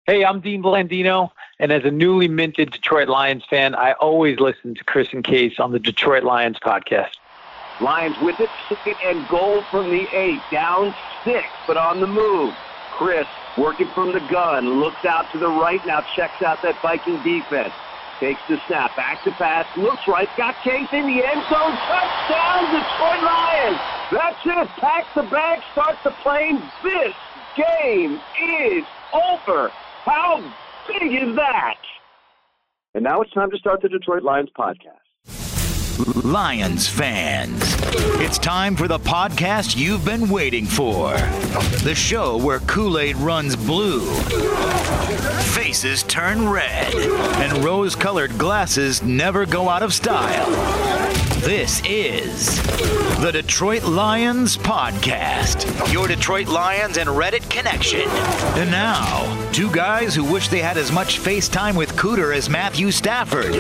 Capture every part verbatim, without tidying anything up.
Hey, I'm Dean Blandino, and as a newly minted Detroit Lions fan, I always listen to Chris and Case on the Detroit Lions podcast. Lions with it, and goal from the eight, down six, but on the move. Chris, working from the gun, looks out to the right, now checks out that Viking defense. Takes the snap, back to pass, looks right, got Case in the end zone, touchdown, Detroit Lions! That's it, pack the bag, start the plane, this game is over! How big is that? And now it's time to start the Detroit Lions podcast. Lions fans, it's time for the podcast you've been waiting for. The show where Kool-Aid runs blue, faces turn red, and rose-colored glasses never go out of style. This is the Detroit Lions Podcast, your Detroit Lions and Reddit connection. And now, two guys who wish they had as much FaceTime with Cooter as Matthew Stafford.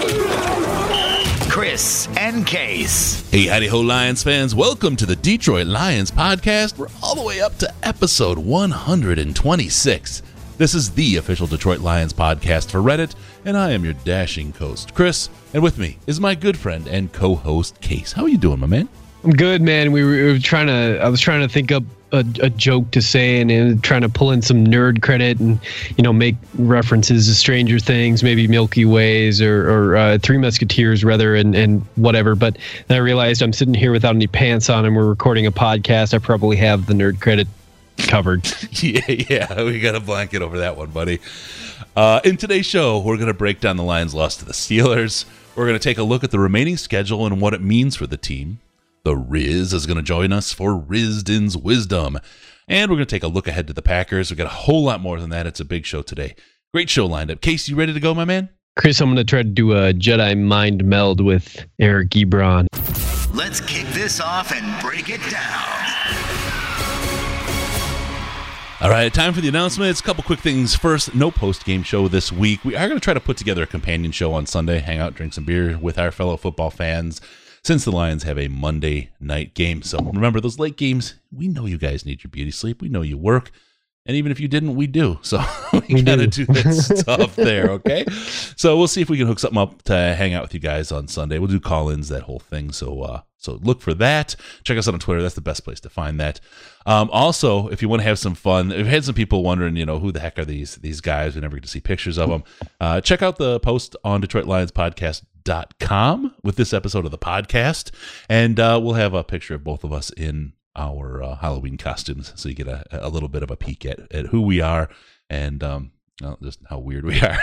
Chris and Case. Hey, howdy ho, Lions fans. Welcome to the Detroit Lions Podcast. We're all the way up to episode one hundred twenty-six. This is the official Detroit Lions podcast for Reddit, and I am your dashing host, Chris. And with me is my good friend and co-host, Case. How are you doing, my man? I'm good, man. We were, we were trying to, I was trying to think up a, a joke to say and, and trying to pull in some nerd credit and, you know, make references to Stranger Things, maybe Milky Ways or, or uh, Three Musketeers rather, and, and whatever. But then I realized I'm sitting here without any pants on and we're recording a podcast. I probably have the nerd credit covered. yeah, yeah, we got a blanket over that one, buddy. Uh, in today's show, we're going to break down the Lions' loss to the Steelers. We're going to take a look at the remaining schedule and what it means for the team. The Riz is going to join us for Rizdin's Wisdom. And we're going to take a look ahead to the Packers. We've got a whole lot more than that. It's a big show today. Great show lined up. Case, you ready to go, my man? Chris, I'm going to try to do a Jedi mind meld with Eric Ebron. Let's kick this off and break it down. All right, time for the announcements. A couple quick things. First, no post-game show this week. We are going to try to put together a companion show on Sunday, hang out, drink some beer with our fellow football fans, since the Lions have a Monday night game. So remember, those late games, we know you guys need your beauty sleep. We know you work. And even if you didn't, we do. So we, we got to do this stuff there, okay? So we'll see if we can hook something up to hang out with you guys on Sunday. We'll do call-ins, that whole thing. So uh, so look for that. Check us out on Twitter. That's the best place to find that. Um, also, if you want to have some fun, we've had some people wondering, you know, who the heck are these these guys? We never get to see pictures of them. Uh, check out the post on Detroit Lions Podcast dot com with this episode of the podcast, and uh, we'll have a picture of both of us in our uh, Halloween costumes, so you get a, a little bit of a peek at, at who we are and um, well, just how weird we are.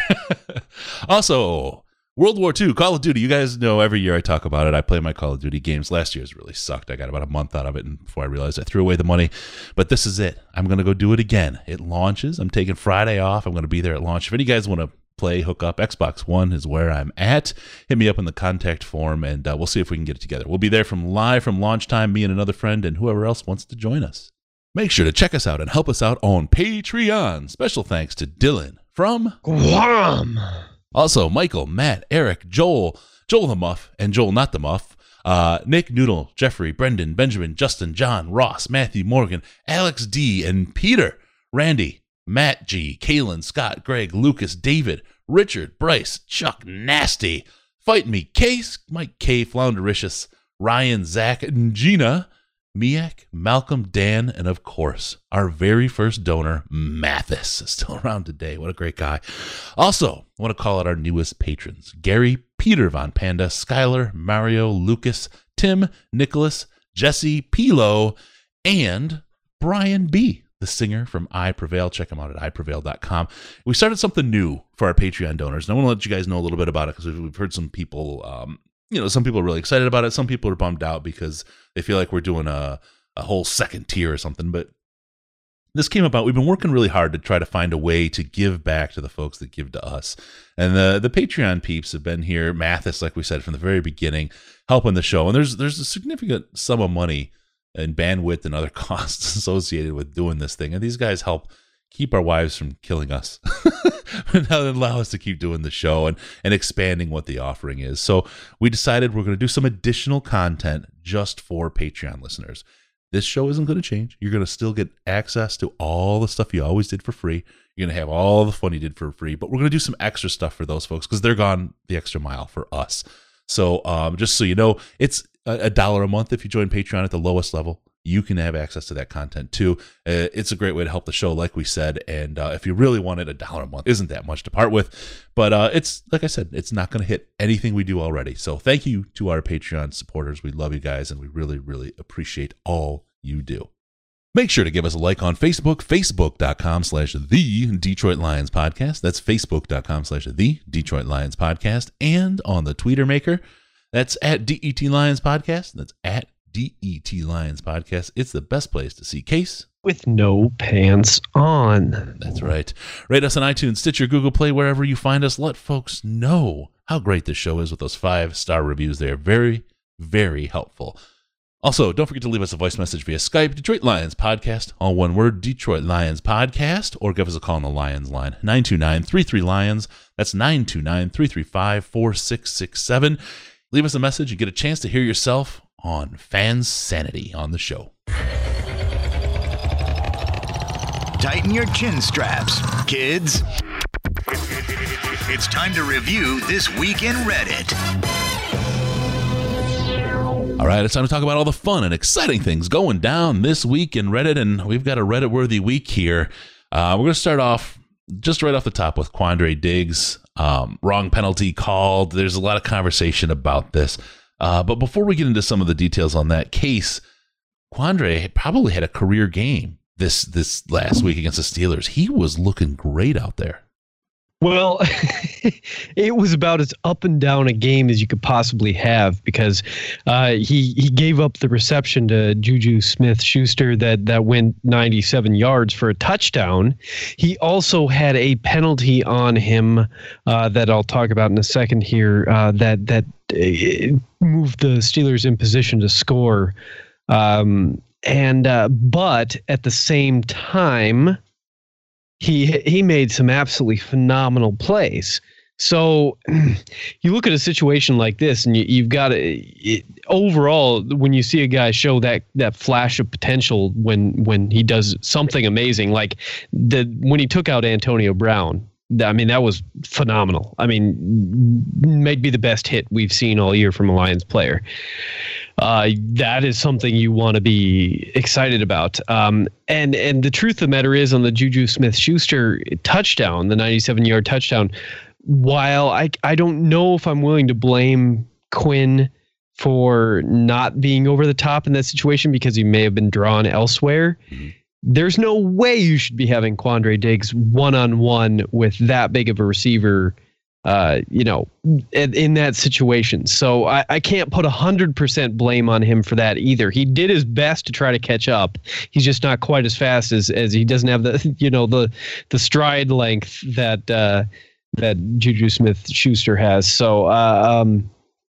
Also, World War Two, Call of Duty. You guys know every year I talk about it. I play my Call of Duty games. Last year's really sucked. I got about a month out of it and before I realized I threw away the money. But this is it. I'm going to go do it again. It launches. I'm taking Friday off. I'm going to be there at launch. If any guys want to play, hook up, Xbox One is where I'm at. Hit me up in the contact form, and uh, we'll see if we can get it together. We'll be there from live from launch time, me and another friend, and whoever else wants to join us. Make sure to check us out and help us out on Patreon. Special thanks to Dylan from Guam. Also, Michael, Matt, Eric, Joel, Joel the Muff, and Joel Not the Muff, uh, Nick, Noodle, Jeffrey, Brendan, Benjamin, Justin, John, Ross, Matthew, Morgan, Alex D, and Peter, Randy, Matt G, Kalen, Scott, Greg, Lucas, David, Richard, Bryce, Chuck, Nasty, Fight Me, Case, Mike K, Floundericious, Ryan, Zach, and Gina, Miak, Malcolm, Dan, and of course, our very first donor, Mathis, is still around today. What a great guy. Also, I want to call out our newest patrons, Gary, Peter Von Panda, Skylar, Mario, Lucas, Tim, Nicholas, Jesse, Pilo, and Brian B, the singer from I Prevail. Check him out at I Prevail dot com. We started something new for our Patreon donors, and I want to let you guys know a little bit about it because we've heard some people, um, you know, some people are really excited about it. Some people are bummed out because they feel like we're doing a, a whole second tier or something. But this came about. We've been working really hard to try to find a way to give back to the folks that give to us. And the, the Patreon peeps have been here. Mathis, like we said, from the very beginning, helping the show. And there's there's a significant sum of money and bandwidth and other costs associated with doing this thing. And these guys help keep our wives from killing us and allow us to keep doing the show and, and expanding what the offering is. So we decided we're going to do some additional content just for Patreon listeners. This show isn't going to change. You're going to still get access to all the stuff you always did for free. You're going to have all the fun you did for free, but we're going to do some extra stuff for those folks because they're gone the extra mile for us. So um, just so you know, it's a, a dollar a month if you join Patreon at the lowest level. You can have access to that content too. Uh, it's a great way to help the show, like we said. And uh, if you really want it, a dollar a month isn't that much to part with. But uh, it's, like I said, it's not going to hit anything we do already. So thank you to our Patreon supporters. We love you guys, and we really, really appreciate all you do. Make sure to give us a like on Facebook, facebook.com slash the Detroit Lions podcast. That's facebook.com slash the Detroit Lions podcast. And on the Tweeter Maker, that's at D E T Lions podcast. That's at D E T Lions podcast. It's the best place to see Case with no pants on. That's right. Rate us on iTunes, Stitcher, Google Play, wherever you find us. Let folks know how great this show is with those five-star reviews. They're very, very helpful. Also, don't forget to leave us a voice message via Skype, Detroit Lions Podcast, all one word, Detroit Lions Podcast, or give us a call on the Lions line, nine two nine, three three, Lions. That's nine two nine, three three five, four six six seven. Leave us a message and get a chance to hear yourself on Fans Sanity on the show. Tighten your chin straps, kids. It's time to review This Week in Reddit. All right, it's time to talk about all the fun and exciting things going down this week in Reddit, and we've got a Reddit-worthy week here. Uh, we're going to start off just right off the top with Quandre Diggs. Um, wrong penalty called. There's a lot of conversation about this. Uh, but before we get into some of the details on that case, Quandre probably had a career game this this last week against the Steelers. He was looking great out there. Well, it was about as up and down a game as you could possibly have because uh, he he gave up the reception to Juju Smith-Schuster that that went ninety-seven yards for a touchdown. He also had a penalty on him uh, that I'll talk about in a second here uh, that that uh, moved the Steelers in position to score. Um, and uh, but at the same time, he he made some absolutely phenomenal plays. So you look at a situation like this, and you, you've got to overall, when you see a guy show that that flash of potential when when he does something amazing, like the when he took out Antonio Brown. I mean, that was phenomenal. I mean, maybe the best hit we've seen all year from a Lions player. Uh, that is something you want to be excited about. Um, and and the truth of the matter is, on the Juju Smith-Schuster touchdown, the ninety-seven-yard touchdown, while I I don't know if I'm willing to blame Quinn for not being over the top in that situation because he may have been drawn elsewhere, mm-hmm. There's no way you should be having Quandre Diggs one-on-one with that big of a receiver, uh, you know, in, in that situation. So I, I can't put one hundred percent blame on him for that either. He did his best to try to catch up. He's just not quite as fast as, as he doesn't have the, you know, the the stride length that uh, that Juju Smith-Schuster has. So, uh, um,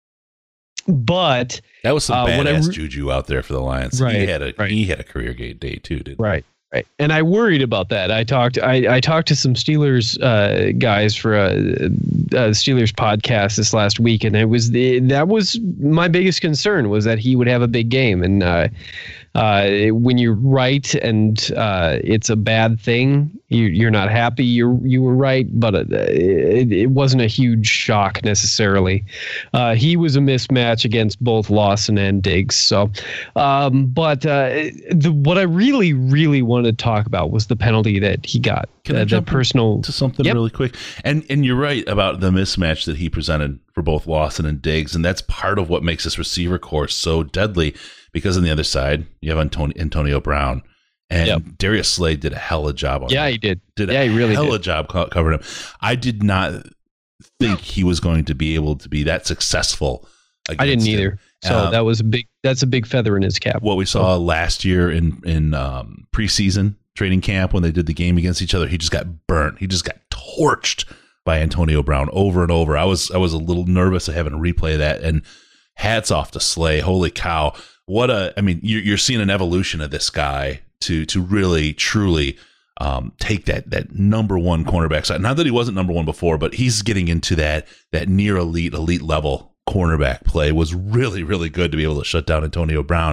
but that was some uh, badass re- Juju out there for the Lions. Right, he had a right. he had a career day too, didn't he? Right. Right. And I worried about that. I talked I, I talked to some Steelers uh, guys for a, a Steelers podcast this last week, and it was the, that was my biggest concern was that he would have a big game. And uh, uh, when you're right and uh, it's a bad thing, you, you're not happy. You you were right, but it, it wasn't a huge shock necessarily. Uh, he was a mismatch against both Lawson and Diggs. So, um, but uh, the what I really really wanted to talk about was the penalty that he got. Can uh, I jump the personal to something yep. really quick? And and you're right about the mismatch that he presented for both Lawson and Diggs, and that's part of what makes this receiver corps so deadly. Because on the other side, you have Antonio, Antonio Brown, and yep. Darius Slade did a hell of a job on yeah, him. he did. Did yeah, a he really hell did. of a job co- covering him. I did not think he was going to be able to be that successful. I didn't either. Him. So um, that was a big. That's a big feather in his cap. What we saw so. last year in in um, preseason training camp when they did the game against each other, he just got burnt. He just got torched by Antonio Brown over and over. I was I was a little nervous of having to replay that. And hats off to Slay. Holy cow! What a! I mean, you're, you're seeing an evolution of this guy to to really truly um, take that that number one cornerback side. Not that he wasn't number one before, but he's getting into that that near elite elite level cornerback play. Was really really good to be able to shut down Antonio Brown.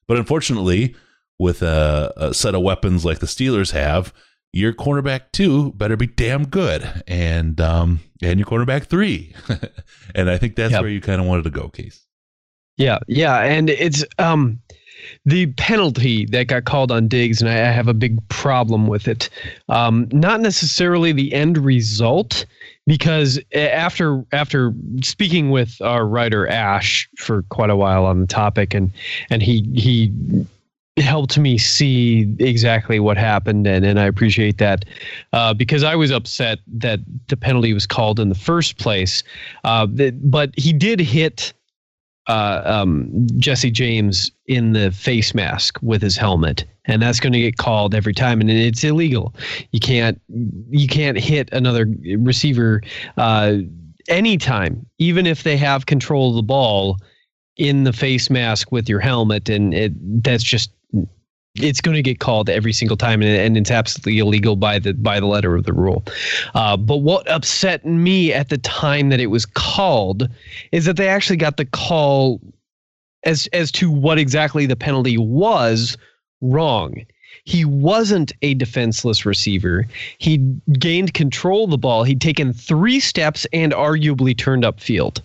But unfortunately, with a, a set of weapons like the Steelers have, your cornerback two better be damn good, and um, and your cornerback three. And I think that's yep. where you kind of wanted to go, Case. Yeah, yeah, and it's um, the penalty that got called on Diggs, and I, I have a big problem with it. Um, not necessarily the end result, because after after speaking with our writer Ash for quite a while on the topic, and and he he. helped me see exactly what happened, and, and I appreciate that uh, because I was upset that the penalty was called in the first place. Uh, that, but he did hit uh, um, Jesse James in the face mask with his helmet, and that's going to get called every time, and it's illegal. You can't you can't hit another receiver uh, anytime, even if they have control of the ball, in the face mask with your helmet, and it that's just it's going to get called every single time, and, and it's absolutely illegal by the by the letter of the rule. Uh, but what upset me at the time that it was called is that they actually got the call as as to what exactly the penalty was wrong. He wasn't a defenseless receiver. He gained control of the ball. He'd taken three steps and arguably turned upfield.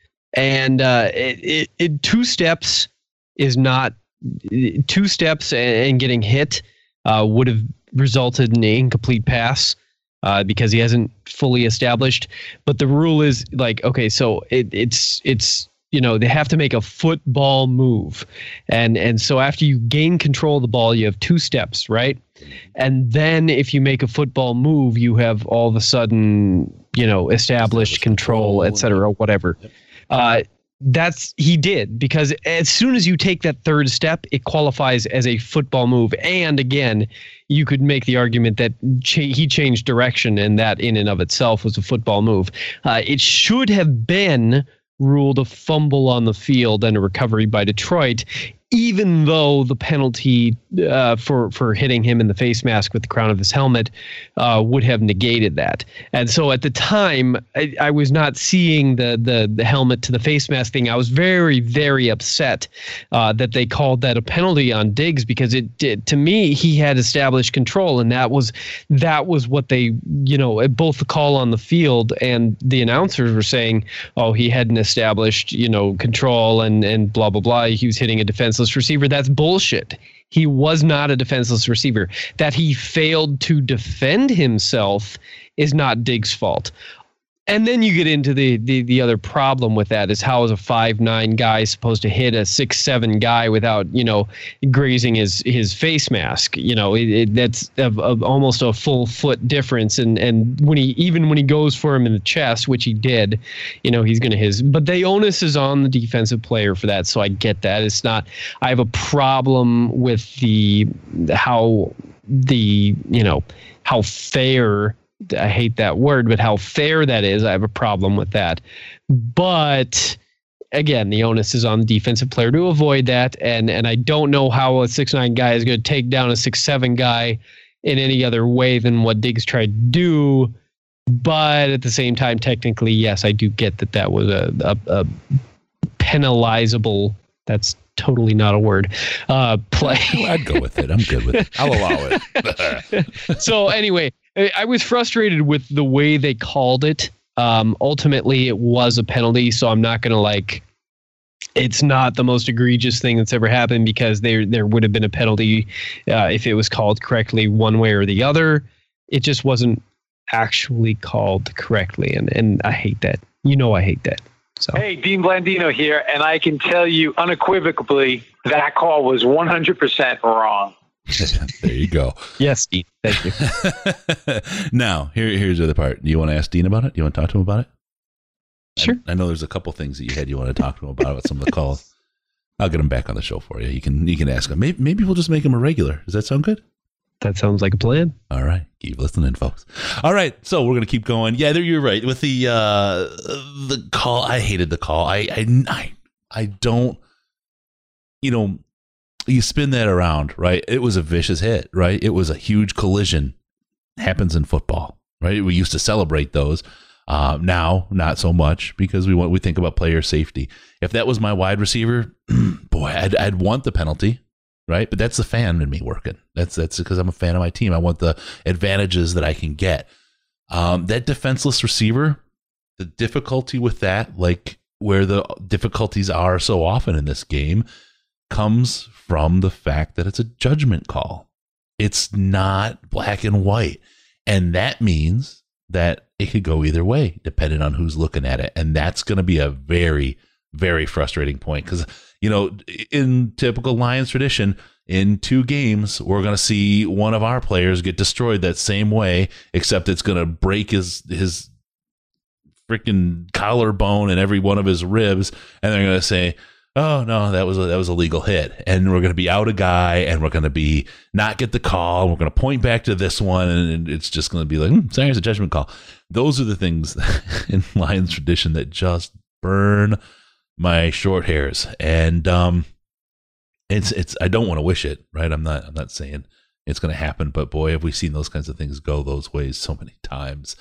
And uh, it, it, it, two steps is not two steps and getting hit uh, would have resulted in an incomplete pass uh, because he hasn't fully established. But the rule is like, okay, so it, it's it's you know they have to make a football move, and and so after you gain control of the ball, you have two steps, right? And then if you make a football move, you have all of a sudden you know established control, et cetera, whatever. Yep. Uh, that's he did, because as soon as you take that third step, it qualifies as a football move. And again, you could make the argument that cha- he changed direction, and that in and of itself was a football move. Uh, it should have been ruled a fumble on the field and a recovery by Detroit, even though the penalty uh, for for hitting him in the face mask with the crown of his helmet uh, would have negated that. And so at the time, I, I was not seeing the, the the helmet to the face mask thing. I was very, very upset uh, that they called that a penalty on Diggs, because it did, to me, he had established control, and that was that was what they, you know, both the call on the field and the announcers were saying, oh, he hadn't established, you know, control and and blah blah blah. He was hitting a defenseless receiver. That's bullshit. He was not a defenseless receiver. That he failed to defend himself is not Diggs' fault. And then you get into the, the the other problem with that is, how is a five nine guy supposed to hit a six seven guy without, you know, grazing his his face mask? You know, it, it, that's a, a, almost a full foot difference. And and when he even when he goes for him in the chest, which he did, you know, he's going to his. But the onus is on the defensive player for that. So I get that. It's not. I have a problem with the how the you know how fair. I hate that word, but how fair that is, I have a problem with that. But again, the onus is on the defensive player to avoid that. And and I don't know how a six nine guy is going to take down a six seven guy in any other way than what Diggs tried to do. But at the same time, technically, yes, I do get that that was a, a, a penalizable, that's totally not a word, uh, play. I'd go with it. I'm good with it. I'll allow it. So anyway, I was frustrated with the way they called it. Um, ultimately, it was a penalty, so I'm not going to like. It's not the most egregious thing that's ever happened, because there there would have been a penalty uh, if it was called correctly one way or the other. It just wasn't actually called correctly, and and I hate that. You know, I hate that. So. Hey, Dean Blandino here, and I can tell you unequivocally that call was one hundred percent wrong. There you go. Yes, Dean. Thank you. Now, here, here's the other part. Do you want to ask Dean about it? Do you want to talk to him about it? Sure. I, I know there's a couple things that you had you want to talk to him about with some of the calls. I'll get him back on the show for you. You can you can ask him. Maybe, maybe we'll just make him a regular. Does that sound good? That sounds like a plan. All right. Keep listening, folks. All right. So we're going to keep going. Yeah, you're right. With the uh, the call, I hated the call. I, I, I, I don't, you know, you spin that around, right? It was a vicious hit, right? It was a huge collision. Happens in football, right? We used to celebrate those. Uh, now, not so much, because we want we think about player safety. If that was my wide receiver, boy, I'd, I'd want the penalty. right? But that's the fan in me working. That's that's because I'm a fan of my team. I want the advantages that I can get. Um, that defenseless receiver, the difficulty with that, like where the difficulties are so often in this game, comes from the fact that it's a judgment call. It's not black and white. And that means that it could go either way, depending on who's looking at it. And that's going to be a very, very frustrating point because, you know, in typical Lions tradition, in two games, we're going to see one of our players get destroyed that same way, except it's going to break his his freaking collarbone and every one of his ribs, and they're going to say, "Oh no, that was a, that was a legal hit," and we're going to be out a guy, and we're going to be not get the call. And we're going to point back to this one, and it's just going to be like, hmm, "Sorry, it's a judgment call." Those are the things in Lions tradition that just burn my short hairs, and um. It's it's. I don't want to wish it, right? I'm not. I'm not saying it's going to happen, but boy, have we seen those kinds of things go those ways so many times.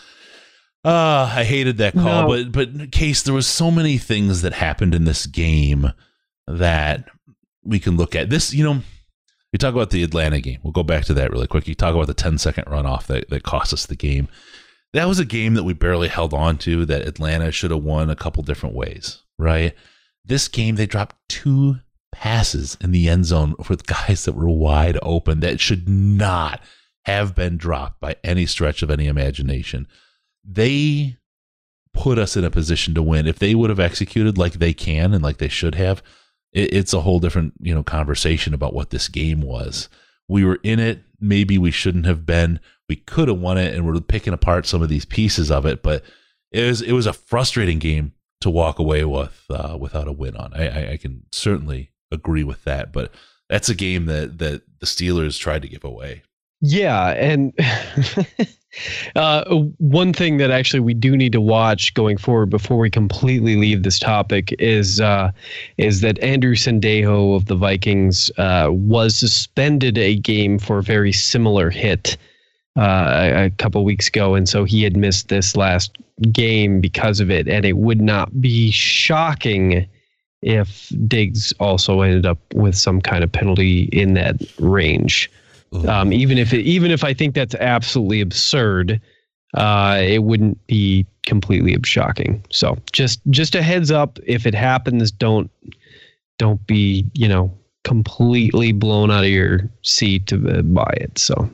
Uh, I hated that call, no. but but in case there was so many things that happened in this game that we can look at. This, you know, we talk about the Atlanta game. We'll go back to that really quick. You talk about the ten second runoff that that cost us the game. That was a game that we barely held on to. That Atlanta should have won a couple different ways, right? This game they dropped two passes in the end zone with guys that were wide open that should not have been dropped by any stretch of any imagination. They put us in a position to win. If they would have executed like they can and like they should have, it, it's a whole different, you know, conversation about what this game was. We were in it. Maybe we shouldn't have been. We could have won it, and we're picking apart some of these pieces of it. But it was it was a frustrating game to walk away with uh, without a win on. I, I, I can certainly agree with that, but that's a game that that the Steelers tried to give away. Yeah, and uh, one thing that actually we do need to watch going forward before we completely leave this topic is uh, is that Andrew Sendejo of the Vikings uh, was suspended a game for a very similar hit uh, a, a couple weeks ago, and so he had missed this last game because of it, and it would not be shocking if Diggs also ended up with some kind of penalty in that range. Um, even if it, even if I think that's absolutely absurd, uh, it wouldn't be completely shocking. So just just a heads up, if it happens, don't don't be, you know, completely blown out of your seat to uh, buy it. So,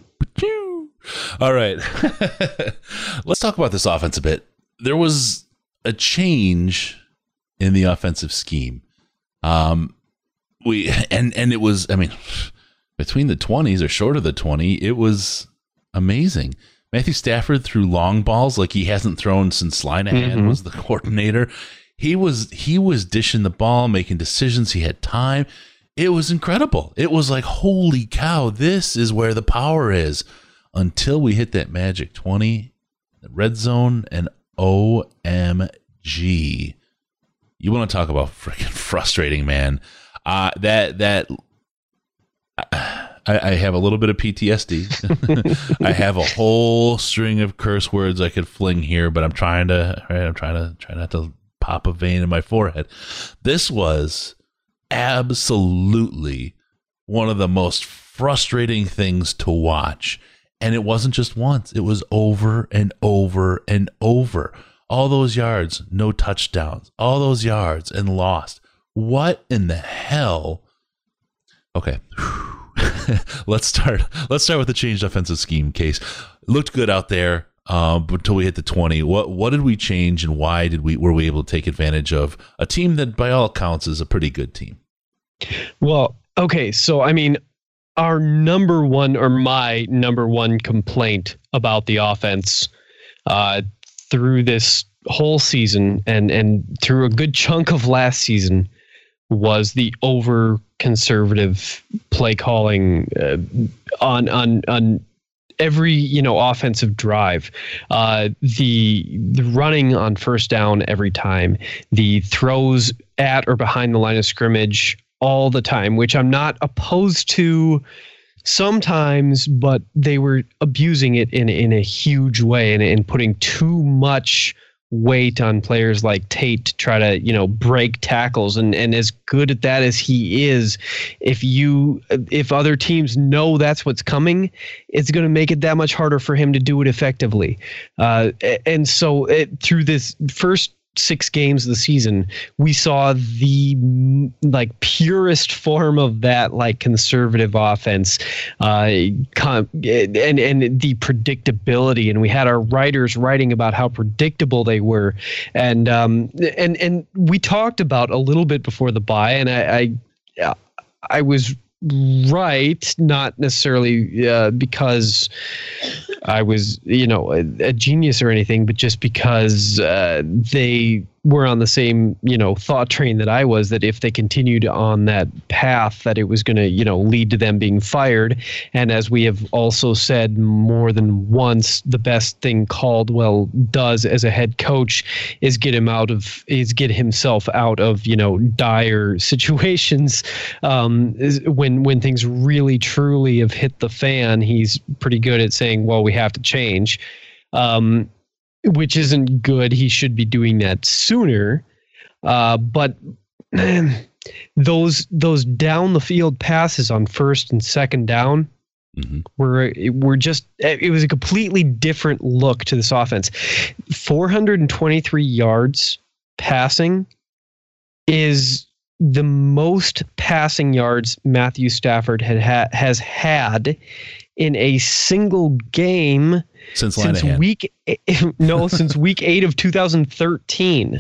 all right, let's talk about this offense a bit. There was a change in the offensive scheme. Um, we and and it was, I mean, between the twenties or short of the twenty, it was amazing. Matthew Stafford threw long balls like he hasn't thrown since Linehan mm-hmm. was the coordinator. He was he was dishing the ball, making decisions. He had time. It was incredible. It was like, holy cow, this is where the power is. Until we hit that magic twenty, the red zone, and O M G. You want to talk about freaking frustrating, man. Uh, that that I, I have a little bit of P T S D. I have a whole string of curse words I could fling here, but I'm trying to right, I'm trying to try not to pop a vein in my forehead. This was absolutely one of the most frustrating things to watch. And it wasn't just once. It was over and over and over. All those yards, no touchdowns. All those yards and lost. What in the hell? Okay. let's start. Let's start with the changed offensive scheme case. Looked good out there um, until we hit the twenty. What what did we change, and why did we were we able to take advantage of a team that, by all accounts, is a pretty good team? Well, okay. So I mean, our number one, or my number one complaint about the offense uh, through this whole season and and through a good chunk of last season was the over conservative play calling uh, on on on every, you know, offensive drive, uh, the the running on first down every time, the throws at or behind the line of scrimmage all the time, which I'm not opposed to sometimes, but they were abusing it in in a huge way and, and putting too much weight on players like Tate to try to, you know, break tackles. And, and as good at that as he is, if you, if other teams know that's what's coming, it's going to make it that much harder for him to do it effectively. Uh, and so it, through this first six games of the season, we saw the like purest form of that, like conservative offense, uh, and and the predictability. And we had our writers writing about how predictable they were, and um, and and we talked about a little bit before the bye, and I I, I was right, not necessarily uh, because I was, you know, a, a genius or anything, but just because uh, they were on the same, you know, thought train that I was, that if they continued on that path, that it was going to, you know, lead to them being fired. And as we have also said more than once, the best thing Caldwell does as a head coach is get him out of, is get himself out of, you know, dire situations. Um, is when, when things really truly have hit the fan, he's pretty good at saying, well, we have to change. Um, which isn't good. He should be doing that sooner. Uh, but those those down the field passes on first and second down mm-hmm. were were just, it was a completely different look to this offense. four hundred twenty-three yards passing is the most passing yards Matthew Stafford had ha- has had in a single game since, since week eight, no since week eight of two thousand thirteen.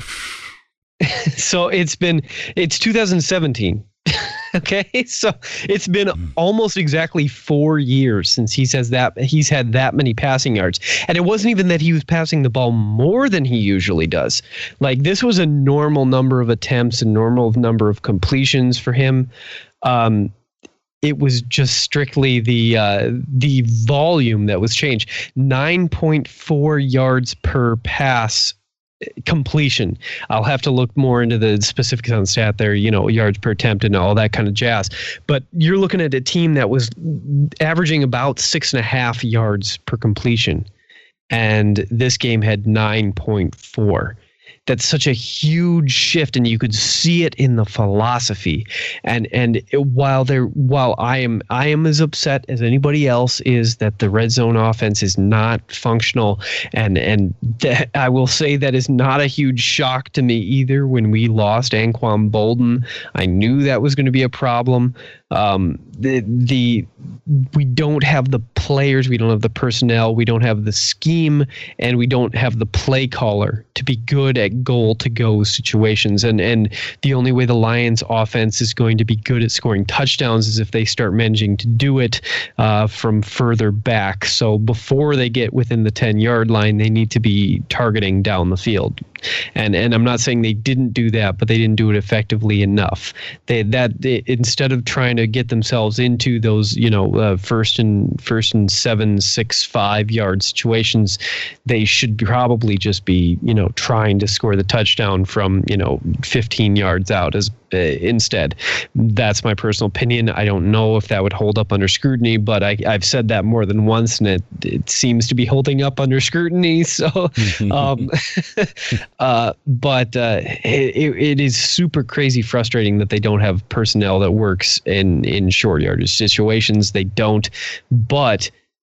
So it's been it's two thousand seventeen. Okay, so it's been almost exactly four years since he says that he's had that many passing yards, and it wasn't even that he was passing the ball more than he usually does. Like, this was a normal number of attempts and normal number of completions for him. Um, It was just strictly the uh, the volume that was changed. nine point four yards per pass completion. I'll have to look more into the specifics on stat there, you know, yards per attempt and all that kind of jazz. But you're looking at a team that was averaging about six and a half yards per completion. And this game had nine point four. That's such a huge shift, and you could see it in the philosophy. And and while there, while I am I am as upset as anybody else is that the red zone offense is not functional, and and that, I will say that is not a huge shock to me either. When we lost Anquan Bolden, I knew that was going to be a problem. Um, the the we don't have the players, we don't have the personnel, we don't have the scheme, and we don't have the play caller to be good at goal to go situations. And and the only way the Lions offense is going to be good at scoring touchdowns is if they start managing to do it uh, from further back. So before they get within the ten yard line, they need to be targeting down the field. And and I'm not saying they didn't do that, but they didn't do it effectively enough. They that they, instead of trying to get themselves into those, you know, uh, first and first and seven, six, five yard situations, they should probably just be, you know, trying to score the touchdown from, you know, fifteen yards out as uh, instead. That's my personal opinion. I don't know if that would hold up under scrutiny, but I, I've said that more than once, and it it seems to be holding up under scrutiny. So. um, Uh, but uh, it, it is super crazy frustrating that they don't have personnel that works in, in short yardage situations. They don't. But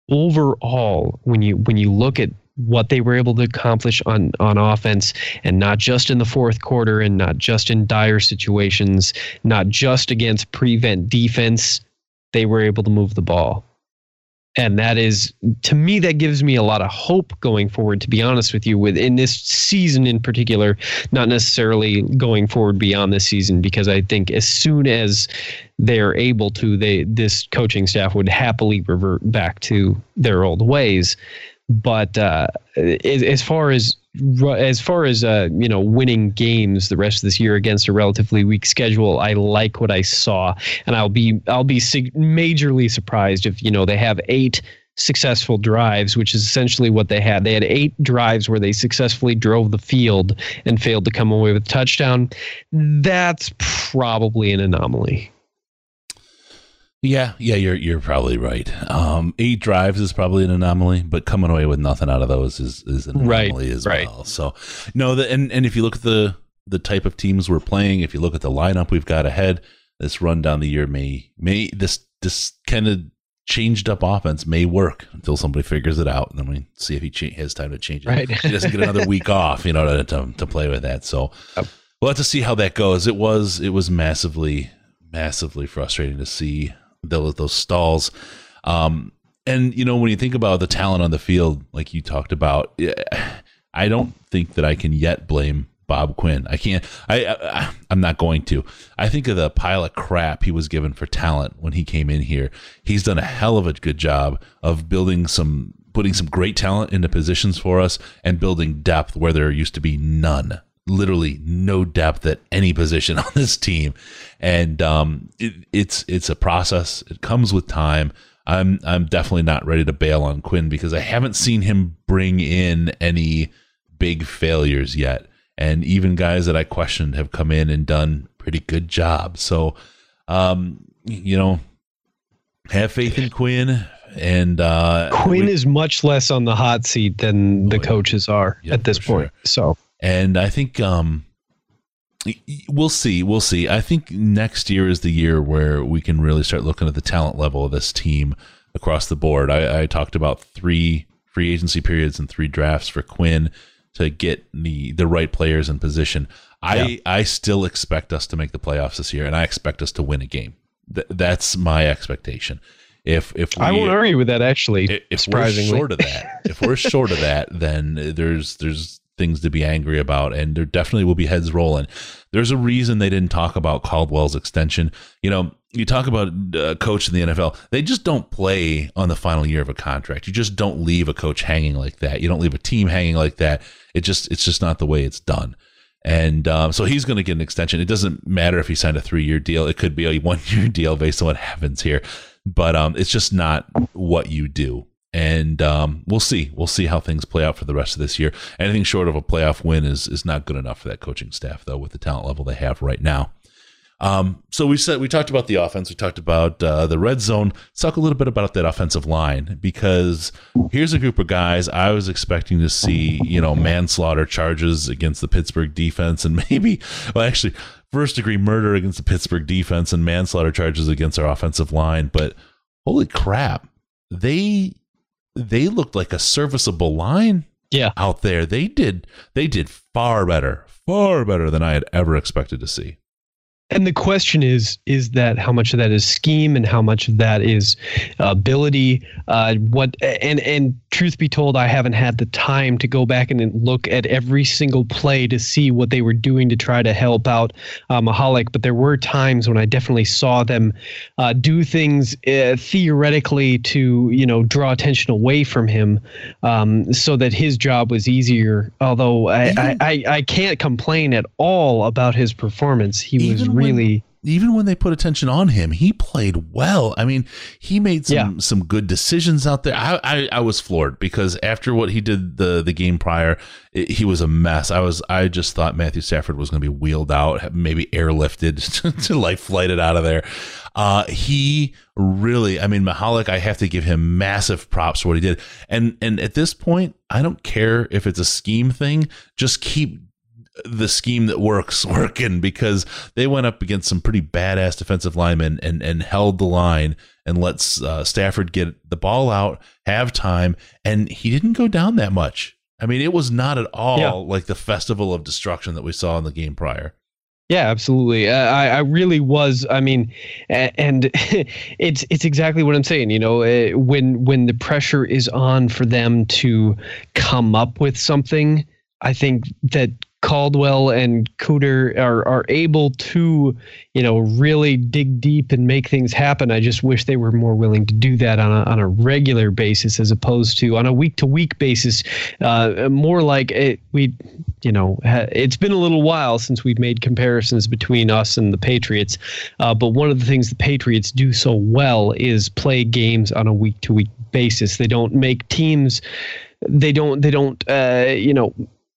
overall, when you when you look at what they were able to accomplish on, on offense, and not just in the fourth quarter, and not just in dire situations, not just against prevent defense, they were able to move the ball. And that is, to me, that gives me a lot of hope going forward, to be honest with you, with in this season in particular, not necessarily going forward beyond this season, because I think as soon as they're able to, they this coaching staff would happily revert back to their old ways. But uh, as far as as far as uh, you know, winning games the rest of this year against a relatively weak schedule, I like what I saw, and I'll be I'll be sig- majorly surprised if, you know, they have eight successful drives, which is essentially what they had. They had eight drives where they successfully drove the field and failed to come away with a touchdown. That's probably an anomaly. Yeah, yeah, you're you're probably right. Um, eight drives is probably an anomaly, but coming away with nothing out of those is, is an anomaly right, as right. well. So, no, the, and and if you look at the the type of teams we're playing, if you look at the lineup we've got ahead, this run down the year may may this this kind of changed up offense may work until somebody figures it out, and then we see if he cha- has time to change it. Right. He doesn't get another week off, you know, to, to to play with that. So Yep. we'll have to see how that goes. It was it was massively massively frustrating to see those those stalls. Um, and you know, when you think about the talent on the field, like you talked about, I don't think that I can yet blame Bob Quinn. I can't. I, I I'm not going to. I think of the pile of crap he was given for talent when he came in here. He's done a hell of a good job of building some, putting some great talent into positions for us, and building depth where there used to be none. Literally no depth at any position on this team, and um, it, it's it's a process. It comes with time. I'm I'm definitely not ready to bail on Quinn because I haven't seen him bring in any big failures yet, and even guys that I questioned have come in and done pretty good jobs. So, um, you know, have faith in Quinn. And uh, Quinn we, is much less on the hot seat than the oh, yeah. coaches are Yeah, at this for sure. point. So. And I think um, we'll see. We'll see. I think next year is the year where we can really start looking at the talent level of this team across the board. I, I talked about three free agency periods and three drafts for Quinn to get the, the right players in position. I, yeah. I still expect us to make the playoffs this year, and I expect us to win a game. Th- that's my expectation. If if we, I won't argue with that, actually. If, if surprisingly. we're short of that, if we're short of that, then there's there's things to be angry about, and there definitely will be heads rolling. There's a reason they didn't talk about Caldwell's extension. You know, you talk about a coach in the N F L, they just don't play on the final year of a contract. You just don't leave a coach hanging like that. You don't leave a team hanging like that. It just it's just not the way it's done. And um, so he's going to get an extension. It doesn't matter if he signed a three-year deal. It could be a one-year deal based on what happens here. But um, it's just not what you do. And um, we'll see. We'll see how things play out for the rest of this year. Anything short of a playoff win is is not good enough for that coaching staff, though, with the talent level they have right now. Um, so we said we talked about the offense. We talked about uh, the red zone. Let's talk a little bit about that offensive line, because here's a group of guys I was expecting to see, you know, manslaughter charges against the Pittsburgh defense, and maybe, well, actually, first degree murder against the Pittsburgh defense and manslaughter charges against our offensive line. But holy crap, they. They looked like a serviceable line yeah. out there. They did they did far better, far better than I had ever expected to see. And the question is, is that how much of that is scheme and how much of that is ability? Uh, what and and truth be told, I haven't had the time to go back and look at every single play to see what they were doing to try to help out uh, Mahalik. But there were times when I definitely saw them uh, do things uh, theoretically to, you know, draw attention away from him, um, so that his job was easier. Although I, I, I, I can't complain at all about his performance. He was really. When, even when they put attention on him, he played well. I mean, he made some, yeah. some good decisions out there. I, I, I was floored because after what he did the, the game prior, it, he was a mess. I was I just thought Matthew Stafford was going to be wheeled out, maybe airlifted to, to like flighted out of there. Uh, he really, I mean, Mahalik, I have to give him massive props for what he did. And and at this point, I don't care if it's a scheme thing. Just keep the scheme that works working, because they went up against some pretty badass defensive linemen and and held the line and let uh, Stafford get the ball out, have time, and he didn't go down that much. I mean, it was not at all yeah. like the festival of destruction that we saw in the game prior. Yeah, absolutely. Uh, I, I really was. I mean, and it's it's exactly what I'm saying. You know, uh, when when the pressure is on for them to come up with something, I think that Caldwell and Cooter are are able to, you know, really dig deep and make things happen. I just wish they were more willing to do that on a on a regular basis as opposed to on a week to week basis. Uh, more like it, we, you know, ha, it's been a little while since we've made comparisons between us and the Patriots. Uh, but one of the things the Patriots do so well is play games on a week to week basis. They don't make teams. They don't. They don't. Uh, you know.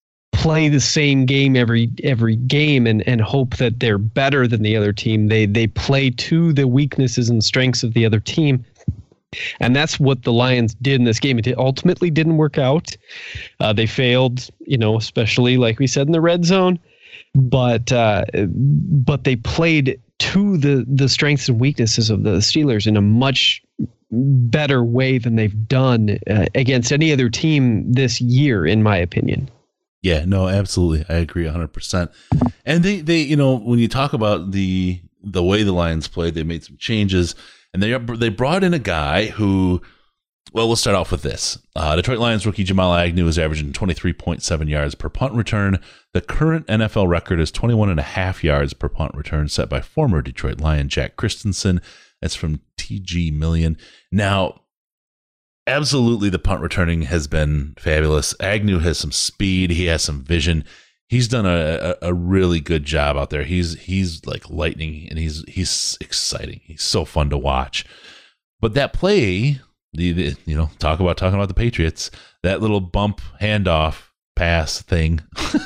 play the same game every every game and, and hope that they're better than the other team. They they play to the weaknesses and strengths of the other team. And that's what the Lions did in this game. It ultimately didn't work out. Uh, they failed, you know, especially like we said in the red zone. But uh, but they played to the the strengths and weaknesses of the Steelers in a much better way than they've done uh, against any other team this year, in my opinion. Yeah, no, absolutely. I agree one hundred percent. And they, they, you know, when you talk about the the way the Lions played, they made some changes, and they they brought in a guy who, well, we'll start off with this. Uh, Detroit Lions rookie Jamal Agnew is averaging twenty-three point seven yards per punt return. The current N F L record is twenty-one and a half yards per punt return, set by former Detroit Lion Jack Christensen. That's from T G Million. Now, absolutely, the punt returning has been fabulous. Agnew has some speed. He has some vision. He's done a, a, a really good job out there. He's he's like lightning, and he's he's exciting. He's so fun to watch. But that play, the, the you know, talk about talking about the Patriots. That little bump handoff pass thing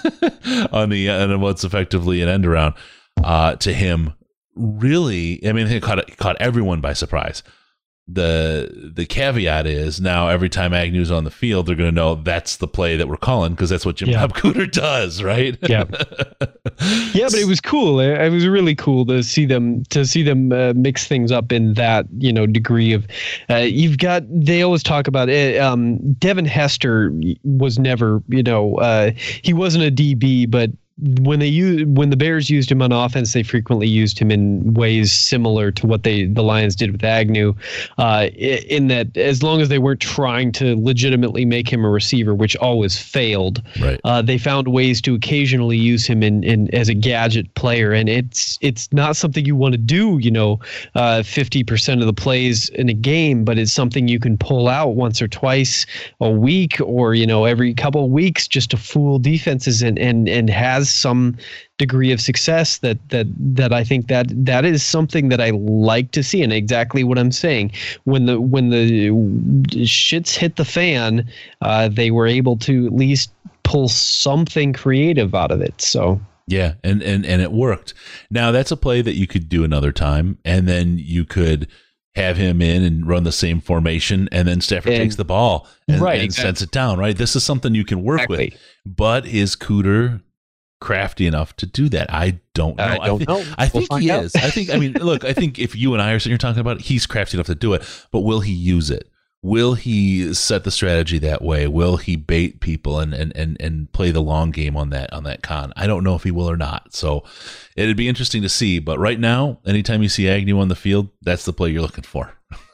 on the and what's effectively an end around uh, to him. Really, I mean, it caught it caught everyone by surprise. The the caveat is now every time Agnew's on the field, they're going to know that's the play that we're calling because that's what Jim yeah. Bob Cooter does, right? Yeah, yeah, but it was cool. It, it was really cool to see them to see them uh, mix things up in that you know degree of. Uh, you've got they always talk about it. Um, Devin Hester was never you know uh, he wasn't a D B, but when they use when the Bears used him on offense, they frequently used him in ways similar to what they the Lions did with Agnew, uh, in that as long as they weren't trying to legitimately make him a receiver, which always failed, right. uh, they found ways to occasionally use him in, in as a gadget player, and it's it's not something you want to do, you know, uh, fifty percent of the plays in a game, but it's something you can pull out once or twice a week, or you know every couple of weeks, just to fool defenses and and and has some degree of success that that that I think that that is something that I like to see, and exactly what I'm saying. When the when the shits hit the fan, uh, they were able to at least pull something creative out of it. So yeah, and and and it worked. Now that's a play that you could do another time, and then you could have him in and run the same formation, and then Stafford and, takes the ball and, right, and exactly. sends it down. Right, this is something you can work exactly. with. But is Cooter crafty enough to do that? I don't know. I don't I, th- know. I think we'll he out. is. I think, I mean, look, I think if you and I are sitting here talking about it, he's crafty enough to do it, but will he use it? Will he set the strategy that way? Will he bait people and, and, and, and play the long game on that, on that con? I don't know if he will or not. So it'd be interesting to see, but right now, anytime you see Agnew on the field, that's the play you're looking for.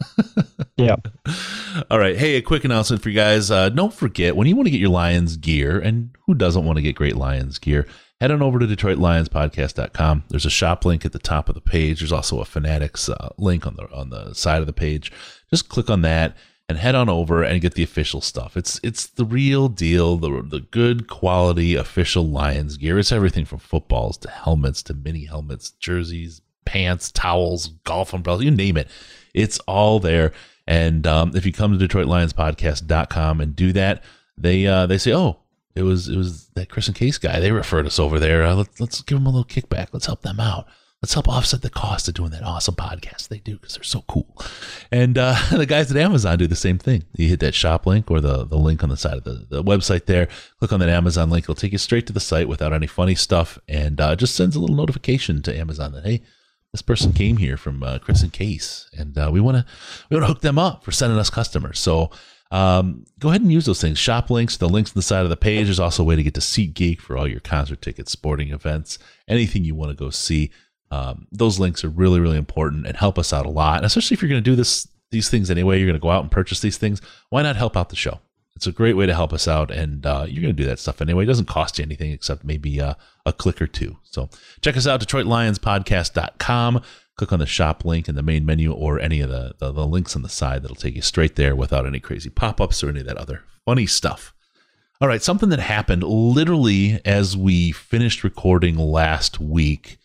Yeah. All right. Hey, a quick announcement for you guys. Uh, don't forget, when you want to get your Lions gear, and who doesn't want to get great Lions gear, head on over to Detroit Lions Podcast dot com. There's a shop link at the top of the page. There's also a Fanatics uh, link on the on the side of the page. Just click on that and head on over and get the official stuff. It's it's the real deal, the the good quality official Lions gear. It's everything from footballs to helmets to mini helmets, jerseys, pants, towels, golf umbrellas, you name it. It's all there. And um, if you come to Detroit Lions Podcast dot com and do that, they uh, they say, oh, it was it was that Chris and Case guy. They referred us over there. Uh, let's let's give them a little kickback. Let's help them out. Let's help offset the cost of doing that awesome podcast they do because they're so cool. And uh, the guys at Amazon do the same thing. You hit that shop link or the, the link on the side of the, the website there. Click on that Amazon link. It'll take you straight to the site without any funny stuff, and uh, just sends a little notification to Amazon that, hey, this person came here from uh, Chris and Case, and uh, we want to we want to hook them up for sending us customers. So um, go ahead and use those things. Shop links, the links on the side of the page. There's also a way to get to SeatGeek for all your concert tickets, sporting events, anything you want to go see. Um, those links are really, really important and help us out a lot. And especially if you're going to do this, these things anyway, you're going to go out and purchase these things. Why not help out the show? It's a great way to help us out, and uh, you're going to do that stuff anyway. It doesn't cost you anything except maybe uh, a click or two. So check us out, Detroit Lions Podcast dot com. Click on the shop link in the main menu or any of the, the, the links on the side. That'll take you straight there without any crazy pop-ups or any of that other funny stuff. All right, something that happened literally as we finished recording last week.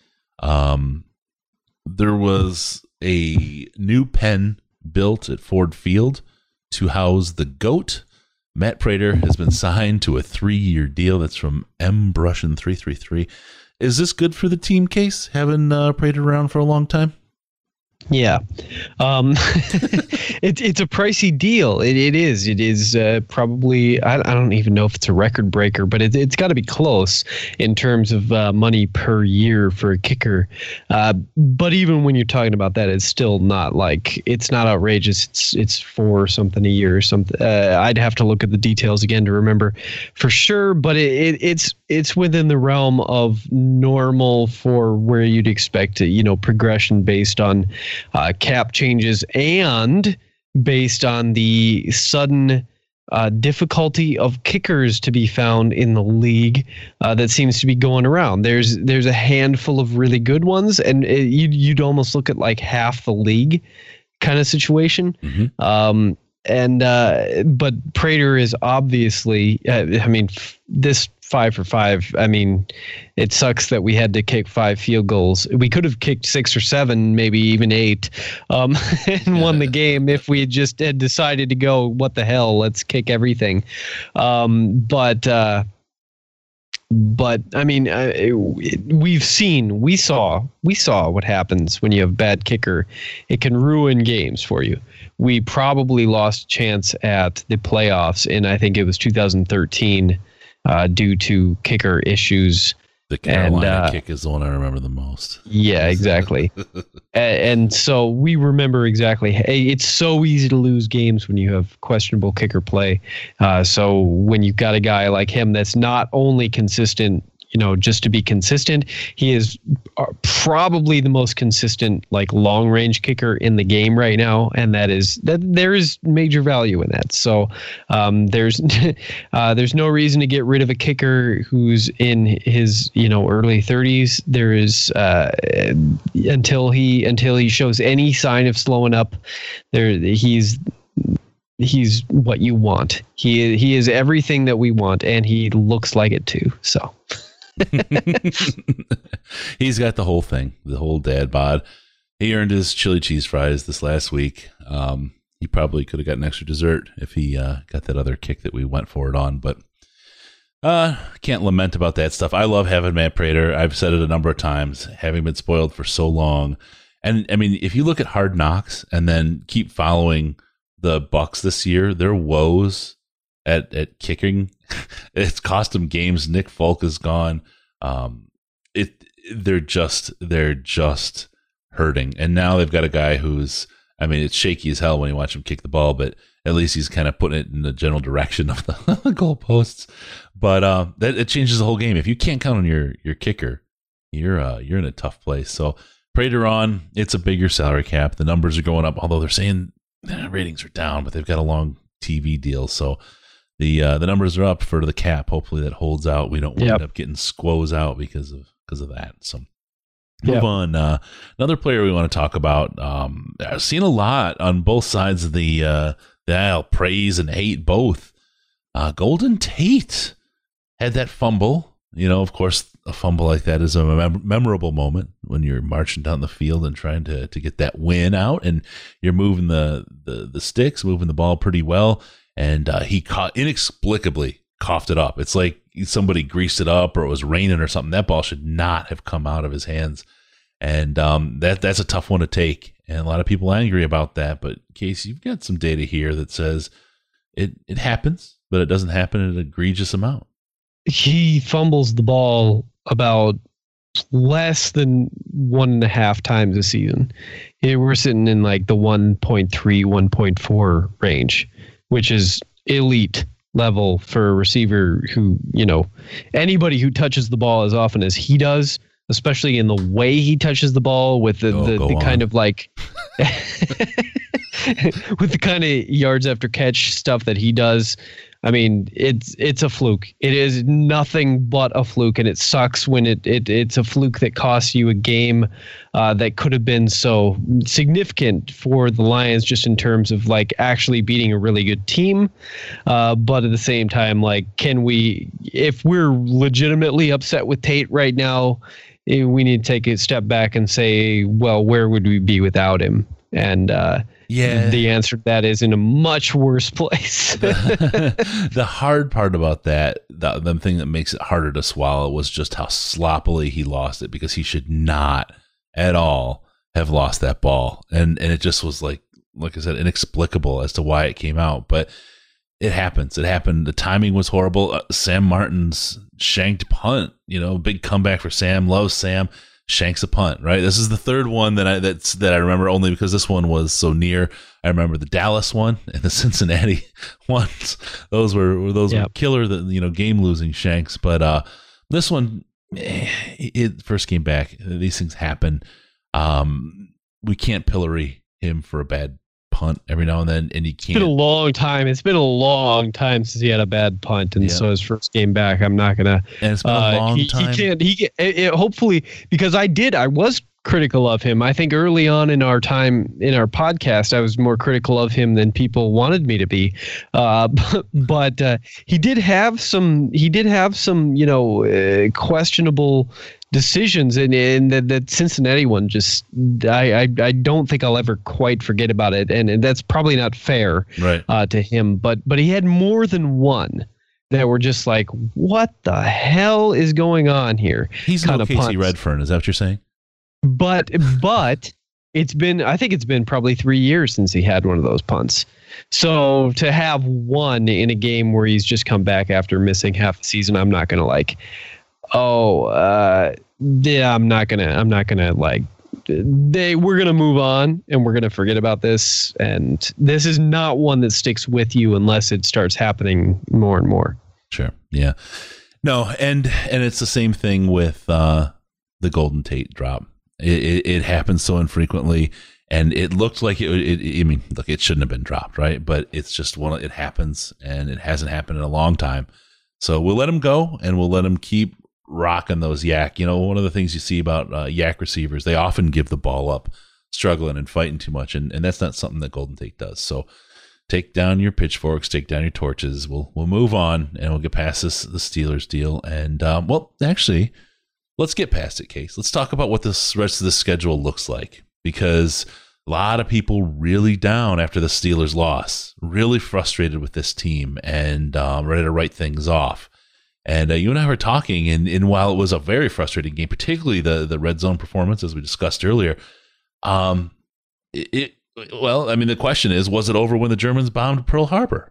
Um, there was a new pen built at Ford Field to house the GOAT, Matt Prater has been signed to a three-year deal. That's from M Brushin three three three. Is this good for the team, Case, having uh, Prater around for a long time? Yeah, um, it, it's a pricey deal. It, it is. It is uh, probably. I, I don't even know if it's a record breaker, but it, it's got to be close in terms of uh, money per year for a kicker. Uh, but even when you're talking about that, it's still not like it's not outrageous. It's it's for something a year or something. Uh, I'd have to look at the details again to remember for sure. But it, it, it's it's within the realm of normal for where you'd expect, you know, progression based on. Uh, cap changes and based on the sudden uh, difficulty of kickers to be found in the league uh, that seems to be going around. There's there's a handful of really good ones, and it, you'd, you'd almost look at like half the league kind of situation. Mm-hmm. Um, and uh, but Prater is obviously, uh, I mean, f- this five for five. I mean, it sucks that we had to kick five field goals. We could have kicked six or seven, maybe even eight, um, and yeah. won the game if we had just had decided to go, what the hell, let's kick everything. Um, but, uh, but I mean, uh, it, we've seen, we saw, we saw what happens when you have a bad kicker. It can ruin games for you. We probably lost a chance at the playoffs in, I think it was two thousand thirteen. Uh, due to kicker issues. The Carolina and, uh, kick is the one I remember the most. Yeah, exactly. and, and so we remember exactly. Hey, it's so easy to lose games when you have questionable kicker play. Uh, so when you've got a guy like him that's not only consistent, you know, just to be consistent, he is probably the most consistent, like long range kicker in the game right now, and that is that there is major value in that. So um, there's uh, there's no reason to get rid of a kicker who's in his you know early thirties. There is uh, until he until he shows any sign of slowing up. There he's. He's what you want. He he is everything that we want, and he looks like it too. So. He's got the whole thing, the whole dad bod. He earned his chili cheese fries this last week. Um, he probably could have gotten extra dessert if he uh, got that other kick that we went for it on, but uh, can't lament about that stuff. I love having Matt Prater. I've said it a number of times, having been spoiled for so long. And I mean, if you look at Hard Knocks and then keep following the Bucs this year, their woes at at kicking, it's cost them games. Nick Folk is gone. Um, it they're just they're just hurting, and now they've got a guy who's, I mean, it's shaky as hell when you watch him kick the ball, but at least he's kind of putting it in the general direction of the, the goalposts. But uh, that it changes the whole game. If you can't count on your your kicker, you're uh, you're in a tough place. So Prater on, it's a bigger salary cap. The numbers are going up, although they're saying eh, ratings are down, but they've got a long T V deal, so. The uh, the numbers are up for the cap. Hopefully that holds out. We don't wind yep. up getting squoze out because of because of that. So move yep. on. Uh, another player we want to talk about. Um, I've seen a lot on both sides of the uh, the aisle, praise and hate both. Uh, Golden Tate had that fumble. You know, of course, a fumble like that is a mem- memorable moment when you're marching down the field and trying to to get that win out, and you're moving the the, the sticks, moving the ball pretty well. And uh, he caught, inexplicably coughed it up. It's like somebody greased it up or it was raining or something. That ball should not have come out of his hands. And um, that that's a tough one to take. And a lot of people are angry about that. But Casey, you've got some data here that says it, it happens, but it doesn't happen in an egregious amount. He fumbles the ball about less than one and a half times a season. We're sitting in like the one point three, one point four range, which is elite level for a receiver who, you know, anybody who touches the ball as often as he does, especially in the way he touches the ball with the, oh, the, the kind of like with the kind of yards after catch stuff that he does. I mean, it's it's a fluke. It is nothing but a fluke, and it sucks when it, it it's a fluke that costs you a game uh, that could have been so significant for the Lions, just in terms of like actually beating a really good team. Uh, but at the same time, like, can we, if we're legitimately upset with Tate right now, we need to take a step back and say, well, where would we be without him? And uh, Yeah. The answer to that is in a much worse place. the, the hard part about that, the, the thing that makes it harder to swallow was just how sloppily he lost it, because he should not at all have lost that ball. And and it just was like, like I said, inexplicable as to why it came out. But it happens. It happened. The timing was horrible. Uh, Sam Martin's shanked punt, you know, big comeback for Sam. Loves Sam. Shanks a punt, right? This is the third one that I that's that I remember, only because this one was so near. I remember the Dallas one and the Cincinnati ones. Those were those yep. were killer, the you know game losing shanks. But uh, this one, eh, it first came back. These things happen. Um, we can't pillory him for a bad punt every now and then, and he can't. It's been a long time. It's been a long time since he had a bad punt, and yeah. so his first game back, I'm not gonna. And it's been a long uh, he, time. He can't. He it, it, hopefully because I did. I was critical of him. I think early on in our time in our podcast, I was more critical of him than people wanted me to be. Uh, but but uh, he did have some. He did have some. You know, uh, questionable decisions, and in that, that Cincinnati one, just I, I I don't think I'll ever quite forget about it, and, and that's probably not fair right. uh, to him. But but he had more than one that were just like, what the hell is going on here? He's no Casey Redfern, is that what you're saying? But but it's been I think it's been probably three years since he had one of those punts. So to have one in a game where he's just come back after missing half the season, I'm not gonna like. Oh, uh, yeah, I'm not gonna, I'm not gonna like, they, we're gonna move on and we're gonna forget about this. And this is not one that sticks with you unless it starts happening more and more. Sure. Yeah. No. And, and it's the same thing with, uh, the Golden Tate drop. It, it, it happens so infrequently, and it looked like it, it, I mean, look, it shouldn't have been dropped, right? But it's just one, it happens, and it hasn't happened in a long time. So we'll let him go, and we'll let him keep rocking those yak. You know, one of the things you see about uh, yak receivers, they often give the ball up, struggling and fighting too much, and, and that's not something that Golden Tate does. So take down your pitchforks, take down your torches. We'll we'll move on, and we'll get past this the Steelers deal. And um, well, actually, let's get past it, Case. Let's talk about what this rest of the schedule looks like, because a lot of people really down after the Steelers loss, really frustrated with this team, and um, ready to write things off. And uh, you and I were talking, and, and while it was a very frustrating game, particularly the, the red zone performance, as we discussed earlier, um, it, it well, I mean, the question is, was it over when the Germans bombed Pearl Harbor?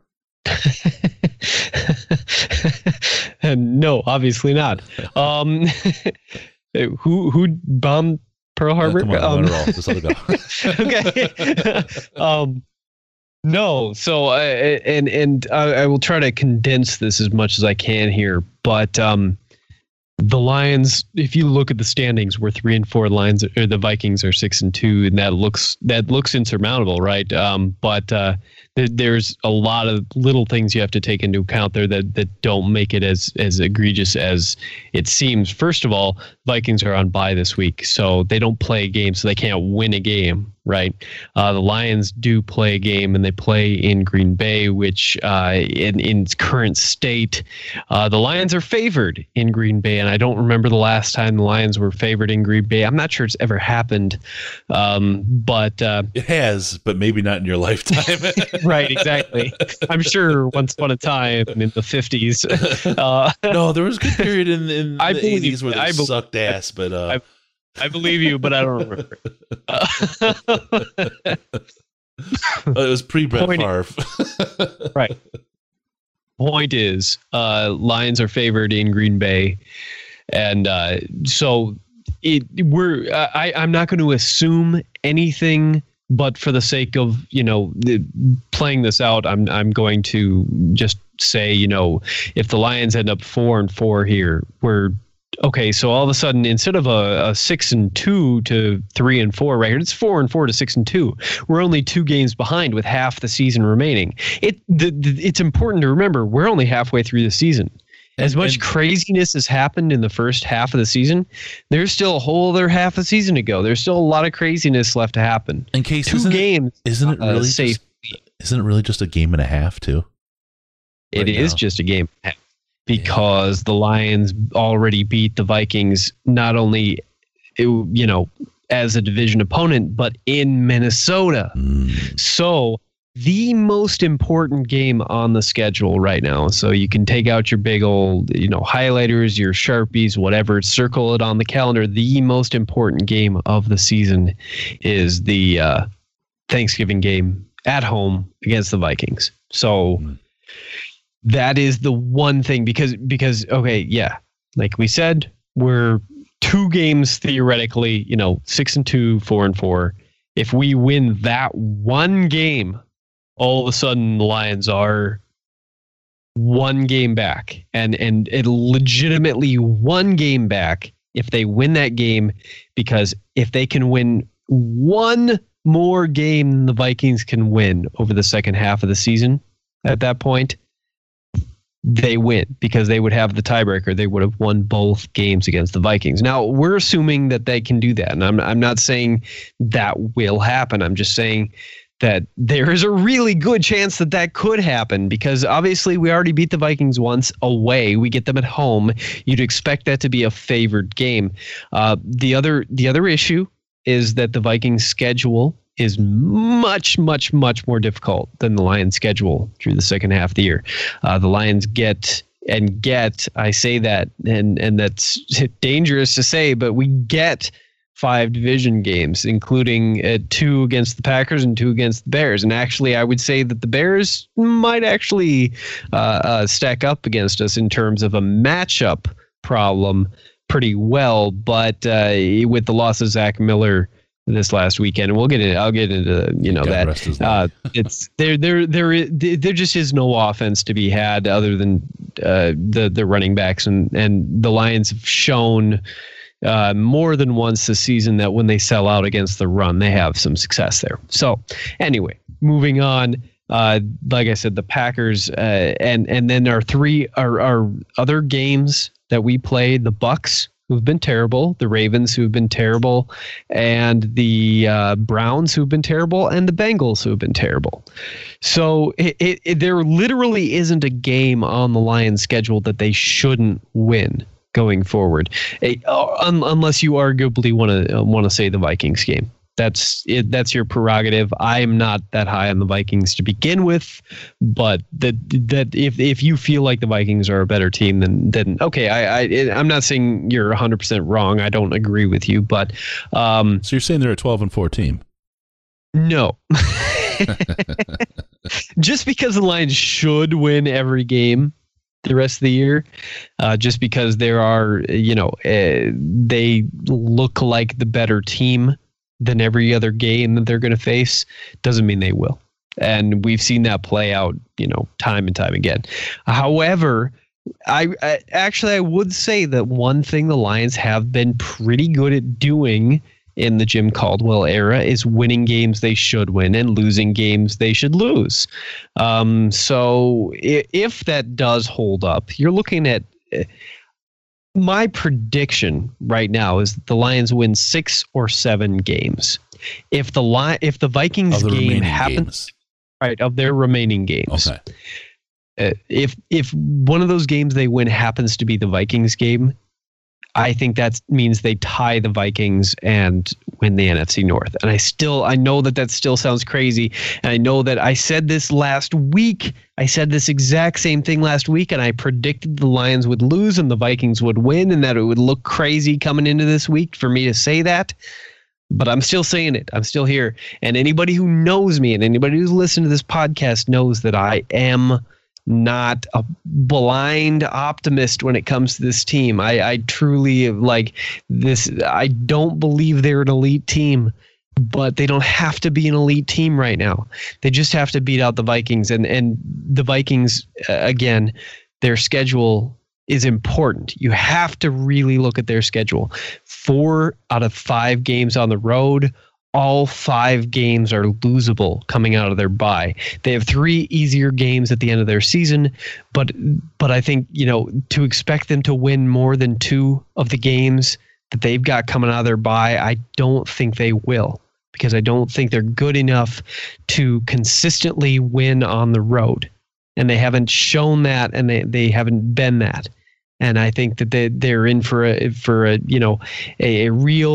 No, obviously not. Um, who who bombed Pearl Harbor? Uh, come on, um, roll. Just let it go. Okay. um, no, so I, and and I, I will try to condense this as much as I can here, but um, the Lions, if you look at the standings, we're three and four. Lions, or the Vikings are six and two, and that looks that looks insurmountable, right? Um, but uh, th- there's a lot of little things you have to take into account there that that don't make it as as egregious as it seems. First of all, Vikings are on bye this week, so they don't play a game, so they can't win a game. Right. Uh, the Lions do play a game, and they play in Green Bay, which uh, in, in its current state, uh, the Lions are favored in Green Bay. And I don't remember the last time the Lions were favored in Green Bay. I'm not sure it's ever happened. Um, but uh, it has, but maybe not in your lifetime. Right. Exactly. I'm sure once upon a time in the fifties. Uh, no, there was a good period in, in I the believe, eighties where they I sucked believe, ass, but. Uh, I, I believe you, but I don't remember. Uh, it was pre-Brett Favre. Right. Point is, uh, Lions are favored in Green Bay, and uh, so it we're. I, I'm not going to assume anything, but for the sake of you know the, playing this out, I'm I'm going to just say you know if the Lions end up four and four here, we're. Okay, so all of a sudden, instead of a, a six and two to three and four record, it's four and four to six and two. We're only two games behind with half the season remaining. It the, the, it's important to remember we're only halfway through the season. As much and, craziness has happened in the first half of the season, there's still a whole other half a season to go. There's still a lot of craziness left to happen. In case two isn't games, it, isn't it really uh, safe? Just, isn't it really just a game and a half too? Right it now. Is just a game and a half. Because the Lions already beat the Vikings, not only, you know, as a division opponent, but in Minnesota. Mm. So the most important game on the schedule right now. So you can take out your big old, you know, highlighters, your Sharpies, whatever, circle it on the calendar. The most important game of the season is the uh, Thanksgiving game at home against the Vikings. So mm. that is the one thing because, because, okay, yeah, like we said, we're two games theoretically, you know, six and two, four and four. If we win that one game, all of a sudden the Lions are one game back and, and it legitimately one game back if they win that game, because if they can win one more game than the Vikings can win over the second half of the season at that point, they win because they would have the tiebreaker. They would have won both games against the Vikings. Now, we're assuming that they can do that. And I'm, I'm not saying that will happen. I'm just saying that there is a really good chance that that could happen because obviously we already beat the Vikings once away. We get them at home. You'd expect that to be a favored game. Uh, the other the other issue is that the Vikings schedule is much, much, much more difficult than the Lions schedule through the second half of the year. Uh, the Lions get and get, I say that, and, and that's dangerous to say, but we get five division games, including uh, two against the Packers and two against the Bears. And actually, I would say that the Bears might actually uh, uh, stack up against us in terms of a matchup problem pretty well. But uh, with the loss of Zach Miller this last weekend, and we'll get into, I'll get into, you know, God that uh, it's there, there, there, there just is no offense to be had other than uh, the, the running backs, and, and the Lions have shown uh, more than once this season that when they sell out against the run, they have some success there. So anyway, moving on, uh, like I said, the Packers, uh, and, and then our three, our, our other games that we played, the Bucks, who've been terrible, the Ravens, who've been terrible, and the uh, Browns, who've been terrible, and the Bengals, who've been terrible. So it, it, it, there literally isn't a game on the Lions' schedule that they shouldn't win going forward, it, uh, un, unless you arguably want to uh, want to say the Vikings game. That's it. That's your prerogative. I'm not that high on the Vikings to begin with, but that that if if you feel like the Vikings are a better team, then then okay. I, I I'm not saying you're one hundred percent wrong. I don't agree with you, but um, so you're saying they're a twelve and four team? No. Just because the Lions should win every game the rest of the year, uh, just because there are, you know, uh, they look like the better team than every other game that they're going to face, doesn't mean they will. And we've seen that play out, you know, time and time again. However, I, I actually, I would say that one thing the Lions have been pretty good at doing in the Jim Caldwell era is winning games they should win and losing games they should lose. Um, so if, if that does hold up, you're looking at... Uh, my prediction right now is that the Lions win six or seven games. If the Li- if the Vikings the game happens, games. right, of their remaining games. Okay. Uh, if if one of those games they win happens to be the Vikings game, I think that means they tie the Vikings and win the N F C North. And I still, I know that that still sounds crazy. And I know that I said this last week. I said this exact same thing last week, and I predicted the Lions would lose and the Vikings would win, and that it would look crazy coming into this week for me to say that. But I'm still saying it. I'm still here. And anybody who knows me and anybody who's listened to this podcast knows that I am not a blind optimist when it comes to this team. I, I truly like this. I don't believe they're an elite team, but they don't have to be an elite team right now. They just have to beat out the Vikings, and, and the Vikings, uh, again, their schedule is important. You have to really look at their schedule. Four out of five games on the road. All five games are losable coming out of their bye. They have three easier games at the end of their season, but but I think, you know, to expect them to win more than two of the games that they've got coming out of their bye, I don't think they will, because I don't think they're good enough to consistently win on the road. And they haven't shown that, and they, they haven't been that. And I think that they, they're in for a, for a, you know, a, a real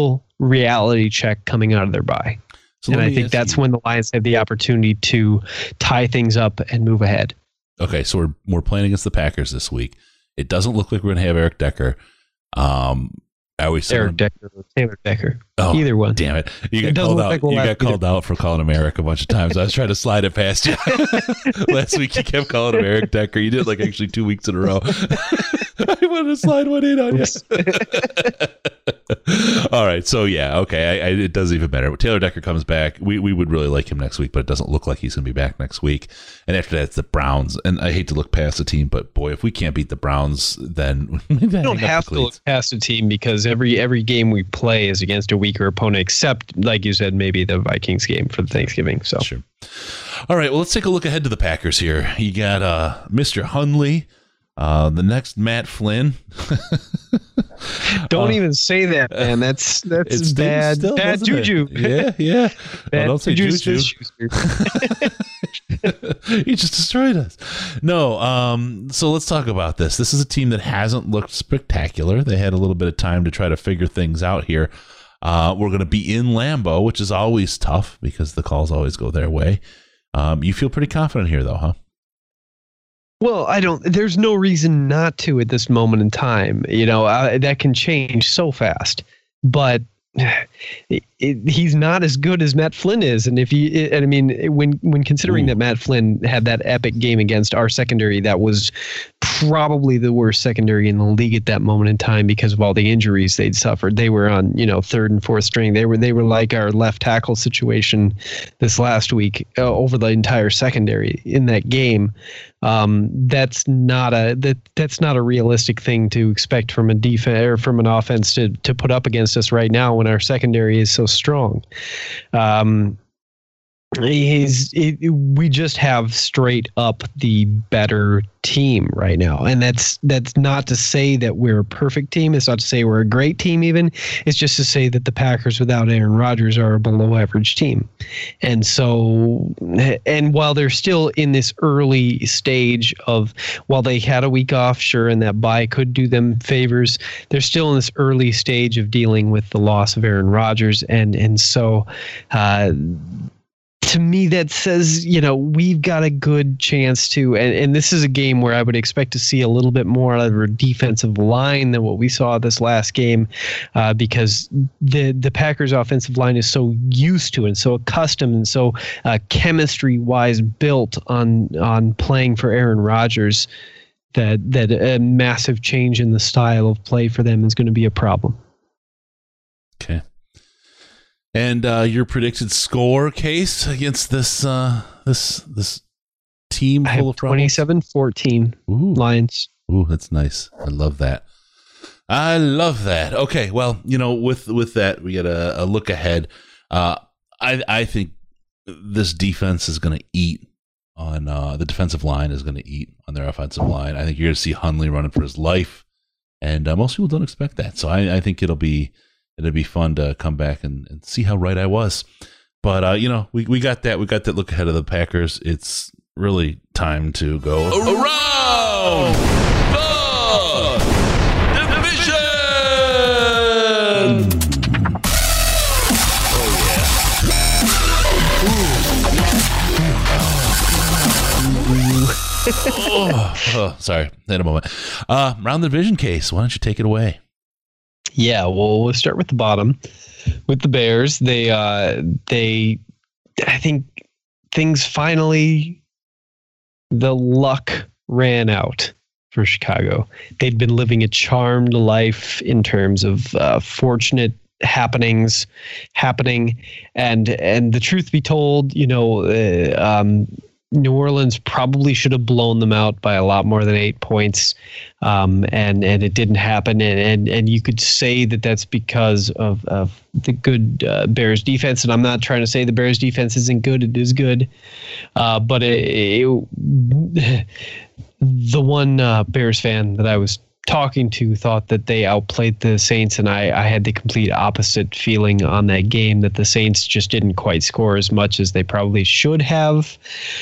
reality check coming out of their bye. So and let I me think ask that's you- when the Lions have the opportunity to tie things up and move ahead. Okay, so we're we're playing against the Packers this week. It doesn't look like we're going to have Eric Decker. Um, I always say Eric Decker or Taylor Decker. Oh, Either one. Damn it! You It got doesn't called look out. like we'll you have got called either. out for calling him Eric a bunch of times. I was trying to slide it past you. Last week you kept calling him Eric Decker. You did it like actually two weeks in a row. I wanted to slide one in on you. All right, so yeah, okay, I, I, it does even better. When Taylor Decker comes back, we, we would really like him next week, but it doesn't look like he's going to be back next week. And after that, it's the Browns. And I hate to look past the team, but boy, if we can't beat the Browns, then We don't have to look past a team because every every game we play is against a weaker opponent, except, like you said, maybe the Vikings game for Thanksgiving. So Sure. All right, well, let's take a look ahead to the Packers here. You got uh, Mister Hundley, uh, the next Matt Flynn. don't Uh, even say that, man. That's that's It's bad still, bad doesn't it? juju. Yeah, yeah. Bad Oh, don't say juju. juju. Schuster. He just destroyed us. No, um, so let's talk about this. This is a team that hasn't looked spectacular. They had a little bit of time to try to figure things out here. Uh, we're going to be in Lambeau, which is always tough because the calls always go their way. Um, you feel pretty confident here, though, huh? Well, I don't. There's no reason not to at this moment in time. You know, uh, that can change so fast. But it, it, he's not as good as Matt Flynn is, and if you, and I mean, when when considering Ooh. that Matt Flynn had that epic game against our secondary, that was probably the worst secondary in the league at that moment in time because of all the injuries they'd suffered. They were on, you know, third and fourth string. They were they were like our left tackle situation this last week uh, over the entire secondary in that game. Um, that's not a that that's not a realistic thing to expect from a defense or from an offense to to put up against us right now when our secondary is so strong. Um, he's it, we just have straight up the better team right now, and that's that's not to say that we're a perfect team. It's not to say we're a great team even. It's just to say that the Packers without Aaron Rodgers are a below average team. And so, and while they're still in this early stage of, while they had a week off, sure, and that bye could do them favors, they're still in this early stage of dealing with the loss of Aaron Rodgers. And, and so, uh, to me, that says, you know, we've got a good chance to, and, and this is a game where I would expect to see a little bit more out of our defensive line than what we saw this last game, uh, because the the Packers' offensive line is so used to and so accustomed and so uh, chemistry-wise built on on playing for Aaron Rodgers that that a massive change in the style of play for them is going to be a problem. Okay. And uh, your predicted score, Case, against this uh, this this team I full have of problems? twenty-seven fourteen Ooh. Lions. Ooh, that's nice. I love that. I love that. Okay, well, you know, with with that, we get a, a look ahead. Uh, I I think this defense is going to eat on uh, the defensive line is going to eat on their offensive line. I think you're going to see Hundley running for his life, and uh, most people don't expect that. So I, I think it'll be it'll be fun to come back and, and see how right I was. But uh, you know, we we got that we got that look ahead of the Packers. It's really time to go around the division. oh, oh, sorry, in a moment. Uh, round the division, Case. Why don't you take it away? Yeah, well, we'll start with the bottom, with the Bears. They, uh, they, I think things finally, the luck ran out for Chicago. They'd been living a charmed life in terms of uh, fortunate happenings happening, and and the truth be told, you know, uh, um, New Orleans probably should have blown them out by a lot more than eight points, um, and and it didn't happen. And, and and you could say that that's because of of the good uh, Bears defense. And I'm not trying to say the Bears defense isn't good; it is good, uh, but it, it, the one uh, Bears fan that I was talking to thought that they outplayed the Saints, and I, I had the complete opposite feeling on that game, that the Saints just didn't quite score as much as they probably should have.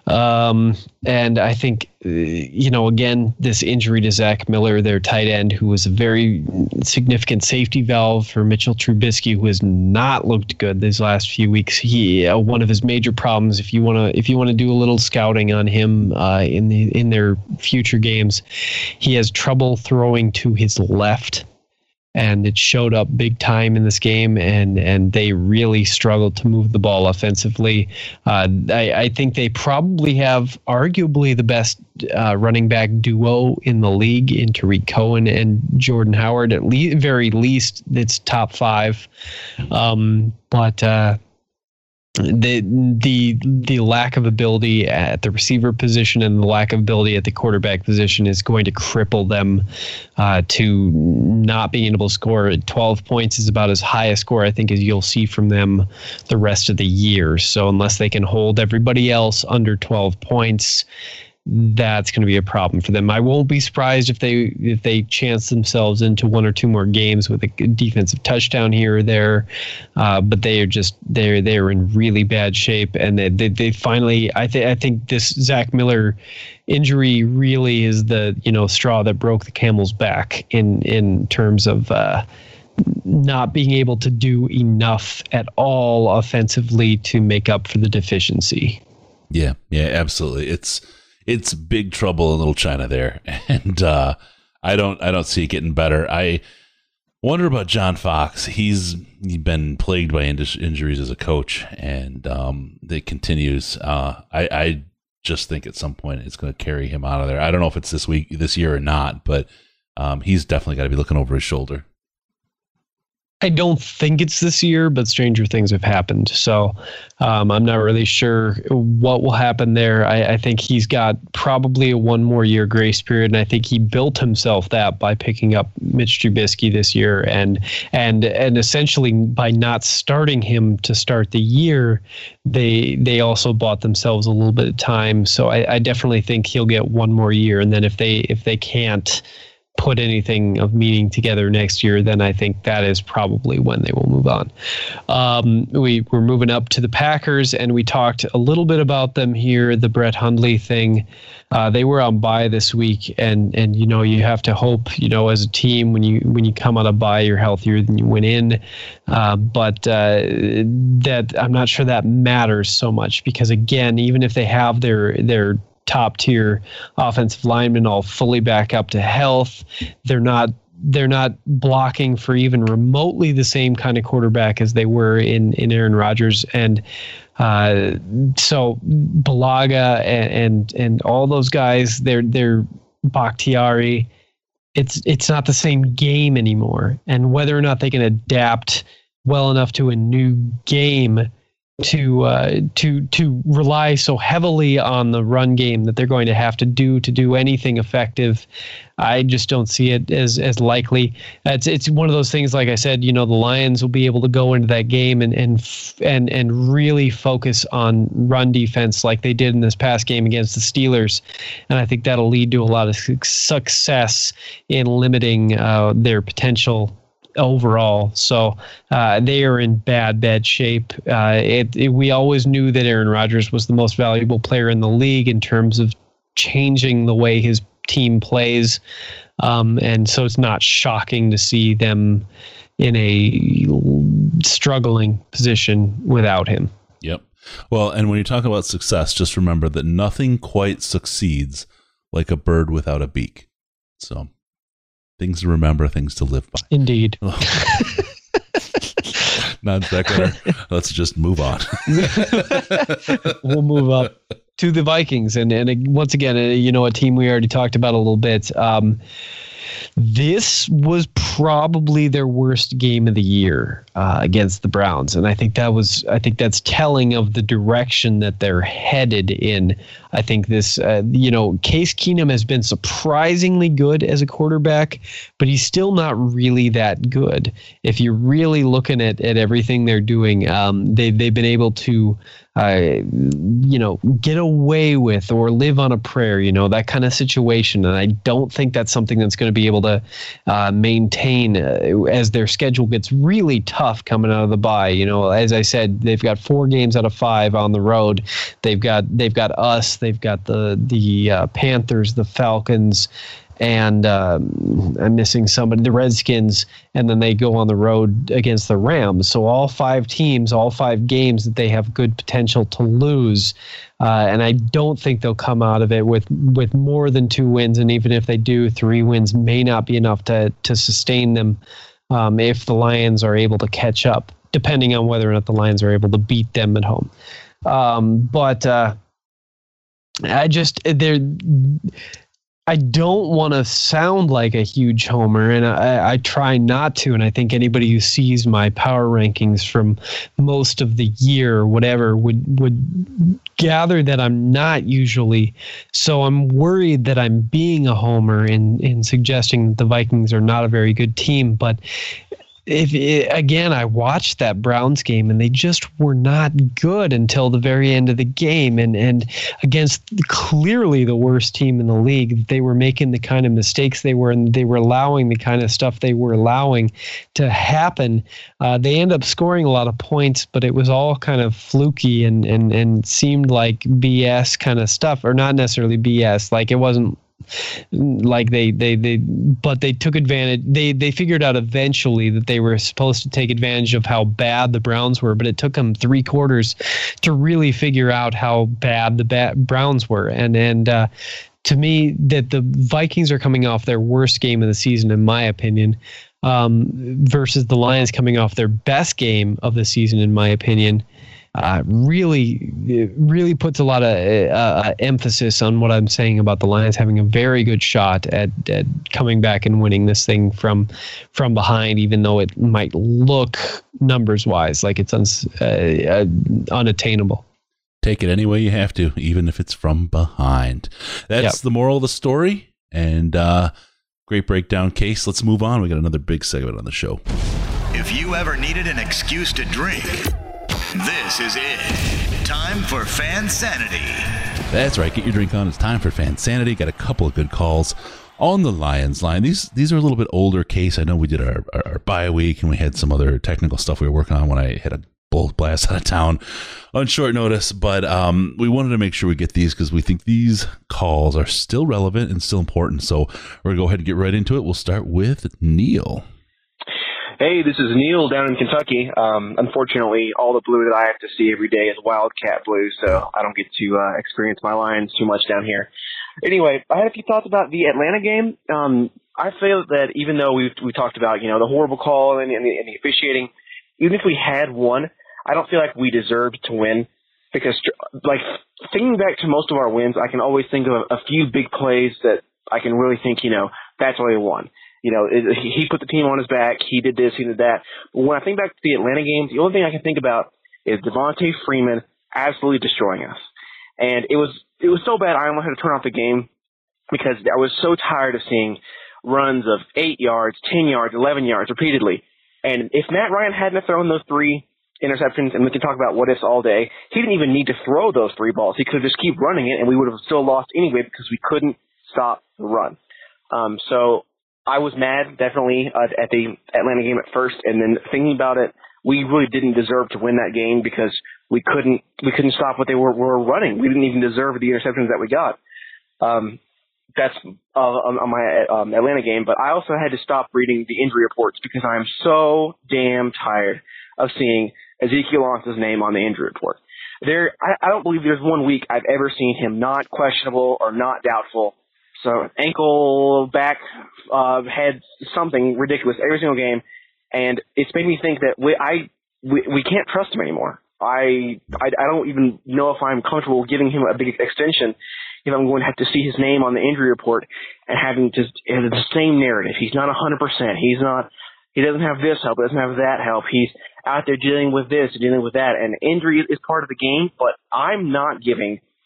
Um, and I think, uh, you know, again, this injury to Zach Miller, their tight end, who was a very significant safety valve for Mitchell Trubisky, who has not looked good these last few weeks. He uh, one of his major problems, if you want to if you want to do a little scouting on him uh, in the in their future games, he has trouble throwing to his left. And it showed up big time in this game, and, and they really struggled to move the ball offensively. Uh, I, I think they probably have arguably the best uh, running back duo in the league in Tariq Cohen and Jordan Howard. At le- very least, it's top five. Um, but uh, the the the lack of ability at the receiver position and the lack of ability at the quarterback position is going to cripple them uh, to not being able to score. twelve points is about as high a score I think as you'll see from them the rest of the year. So unless they can hold everybody else under twelve points, that's going to be a problem for them. I won't be surprised if they if they chance themselves into one or two more games with a defensive touchdown here or there, uh, but they are just they're they're in really bad shape, and they they, they finally I think I think this Zach Miller injury really is the you know straw that broke the camel's back in in terms of uh, not being able to do enough at all offensively to make up for the deficiency. Yeah, yeah, absolutely. It's It's big trouble in Little China there, and uh, I don't, I don't see it getting better. I wonder about John Fox. He's he's been plagued by in- injuries as a coach, and um, it continues. Uh, I, I just think at some point it's going to carry him out of there. I don't know if it's this week, this year, or not, but um, he's definitely got to be looking over his shoulder. I don't think it's this year, but stranger things have happened. So um, I'm not really sure what will happen there. I, I think he's got probably a one more year grace period, and I think he built himself that by picking up Mitch Trubisky this year, and and and essentially by not starting him to start the year, they they also bought themselves a little bit of time. So I, I definitely think he'll get one more year, and then if they if they can't put anything of meaning together next year, then I think that is probably when they will move on. Um, we, we're moving up to the Packers, and we talked a little bit about them here, the Brett Hundley thing. Uh, they were on bye this week, and and you know you have to hope, you know, as a team, when you when you come out of bye, you're healthier than you went in. Uh, but uh, that I'm not sure that matters so much, because again, even if they have their their top tier offensive linemen all fully back up to health, they're not they're not blocking for even remotely the same kind of quarterback as they were in in Aaron Rodgers, and uh, so Bulaga and, and and all those guys, they're they're Bakhtiari. It's it's not the same game anymore, and whether or not they can adapt well enough to a new game to uh, to to rely so heavily on the run game that they're going to have to do to do anything effective, I just don't see it as as likely. It's it's one of those things, like I said, you know, the Lions will be able to go into that game and and and and really focus on run defense like they did in this past game against the Steelers, and I think that'll lead to a lot of success in limiting uh, their potential overall. So uh, they are in bad, bad shape. Uh, it, it, we always knew that Aaron Rodgers was the most valuable player in the league in terms of changing the way his team plays. Um, and so it's not shocking to see them in a struggling position without him. Yep. Well, and when you talk about success, just remember that nothing quite succeeds like a bird without a beak. So things to remember, things to live by. Indeed. Not secular. Let's just move on. We'll move up to the Vikings. And, and once again, you know, a team we already talked about a little bit. Um, this was probably their worst game of the year uh, against the Browns. And I think that was, I think that's telling of the direction that they're headed in. I think this, uh, you know, Case Keenum has been surprisingly good as a quarterback, but he's still not really that good. If you're really looking at, at everything they're doing, um, they, they've been able to, uh, you know, get away with or live on a prayer, you know, that kind of situation. And I don't think that's something that's going to be able to uh, maintain uh, as their schedule gets really tough coming out of the bye. You know, as I said, they've got four games out of five on the road. They've got they've got us. They've got the the uh, Panthers, the Falcons, and um, I'm missing somebody, the Redskins, and then they go on the road against the Rams. So all five teams, all five games that they have good potential to lose. Uh, and I don't think they'll come out of it with, with more than two wins. And even if they do, three wins may not be enough to, to sustain them um, if the Lions are able to catch up, depending on whether or not the Lions are able to beat them at home. Um, but uh, I just, they're... I don't want to sound like a huge homer, and I, I try not to. And I think anybody who sees my power rankings from most of the year or whatever would would gather that I'm not usually. So I'm worried that I'm being a homer in, in suggesting that the Vikings are not a very good team. But if it, again, I watched that Browns game and they just were not good until the very end of the game, and and against clearly the worst team in the league, they were making the kind of mistakes they were, and they were allowing the kind of stuff they were allowing to happen. Uh, they end up scoring a lot of points, but it was all kind of fluky and and and seemed like B S kind of stuff, or not necessarily B S. Like it wasn't. Like they, they, they, but they took advantage. They, they figured out eventually that they were supposed to take advantage of how bad the Browns were, but it took them three quarters to really figure out how bad the ba- Browns were. And, and, uh, to me, that the Vikings are coming off their worst game of the season, in my opinion, um, versus the Lions coming off their best game of the season, in my opinion. Uh, really, really puts a lot of uh, emphasis on what I'm saying about the Lions having a very good shot at, at coming back and winning this thing from from behind, even though it might look numbers-wise like it's un, uh, uh, unattainable. Take it any way you have to, even if it's from behind. That's yep. the moral of the story, and uh, great breakdown, Case. Let's move on. We got another big segment on the show. If you ever needed an excuse to drink, this is it. Time for Fansanity. That's right. Get your drink on. It's time for Fansanity. Got a couple of good calls on the Lions line. These these are a little bit older, Case. I know we did our, our, our bye week and we had some other technical stuff we were working on when I had a bolt blast out of town on short notice. But um, we wanted to make sure we get these because we think these calls are still relevant and still important. So we're going to go ahead and get right into it. We'll start with Neil. Hey, this is Neil down in Kentucky. Um, unfortunately, all the blue that I have to see every day is Wildcat blue, so I don't get to uh, experience my Lions too much down here. Anyway, I had a few thoughts about the Atlanta game. Um, I feel that even though we've we talked about you know the horrible call and, and, the, and the officiating, even if we had won, I don't feel like we deserved to win because, like, thinking back to most of our wins, I can always think of a, a few big plays that I can really think, you know, that's why we won. You know, he put the team on his back. He did this, he did that. But when I think back to the Atlanta games, the only thing I can think about is Devontae Freeman absolutely destroying us. And it was it was so bad I almost had to turn off the game because I was so tired of seeing runs of eight yards, ten yards, eleven yards repeatedly. And if Matt Ryan hadn't thrown those three interceptions, and we can talk about what ifs all day, he didn't even need to throw those three balls. He could just keep running it, and we would have still lost anyway because we couldn't stop the run. Um, so I was mad, definitely, uh, at the Atlanta game at first, and then thinking about it, we really didn't deserve to win that game because we couldn't we couldn't stop what they were, were running. We didn't even deserve the interceptions that we got. Um, that's uh, on my um, Atlanta game, but I also had to stop reading the injury reports because I am so damn tired of seeing Ezekiel Ansah's name on the injury report. There, I, I don't believe there's one week I've ever seen him not questionable or not doubtful. So ankle, back, uh, head, something ridiculous every single game, and it's made me think that we I we, we can't trust him anymore. I, I I don't even know if I'm comfortable giving him a big extension if I'm going to have to see his name on the injury report and having to have the same narrative. He's not one hundred percent. He's not. He doesn't have this help. He doesn't have that help. He's out there dealing with this, dealing with that, and injury is part of the game. But I'm not giving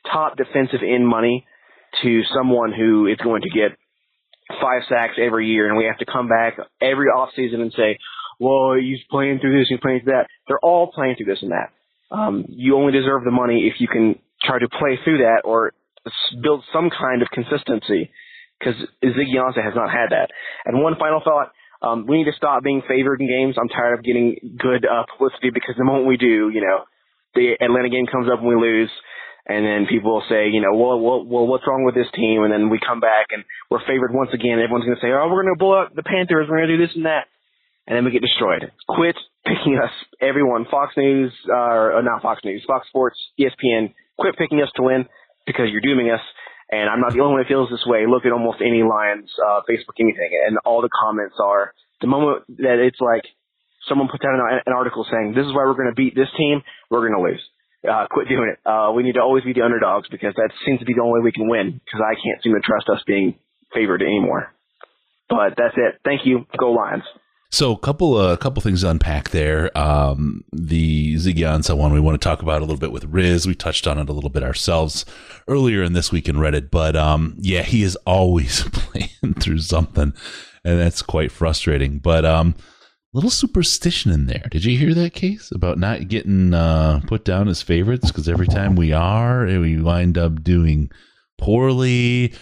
top defensive end money to someone who is going to get five sacks every year, and we have to come back every offseason and say, well, he's playing through this, he's playing through that. They're all playing through this and that. Um, you only deserve the money if you can try to play through that or build some kind of consistency, because Ziggy Ansah has not had that. And one final thought, um, we need to stop being favored in games. I'm tired of getting good uh, publicity, because the moment we do, you know, the Atlanta game comes up and we lose, and then people will say, you know, well, well, well, what's wrong with this team? And then we come back and we're favored once again. Everyone's going to say, oh, we're going to blow up the Panthers. We're going to do this and that. And then we get destroyed. Quit picking us, everyone, Fox News, uh, or not Fox News, Fox Sports, E S P N, quit picking us to win, because you're dooming us. And I'm not the only one that feels this way. Look at almost any Lions, uh, Facebook, anything, and all the comments are, the moment that it's like someone puts out an, an article saying, this is why we're going to beat this team, we're going to lose. Uh, quit doing it. Uh, we need to always be the underdogs, because that seems to be the only way we can win, because I can't seem to trust us being favored anymore. But that's it. Thank you. Go Lions. So a couple a uh, couple things to unpack there. Um, the Ziggy Ansah one we want to talk about a little bit with Riz. We touched on it a little bit ourselves earlier in This Week in Reddit. But um, yeah, he is always playing through something, and that's quite frustrating. But um, little superstition in there. Did you hear that case about not getting uh, put down as favorites? Because every time we are, we wind up doing poorly.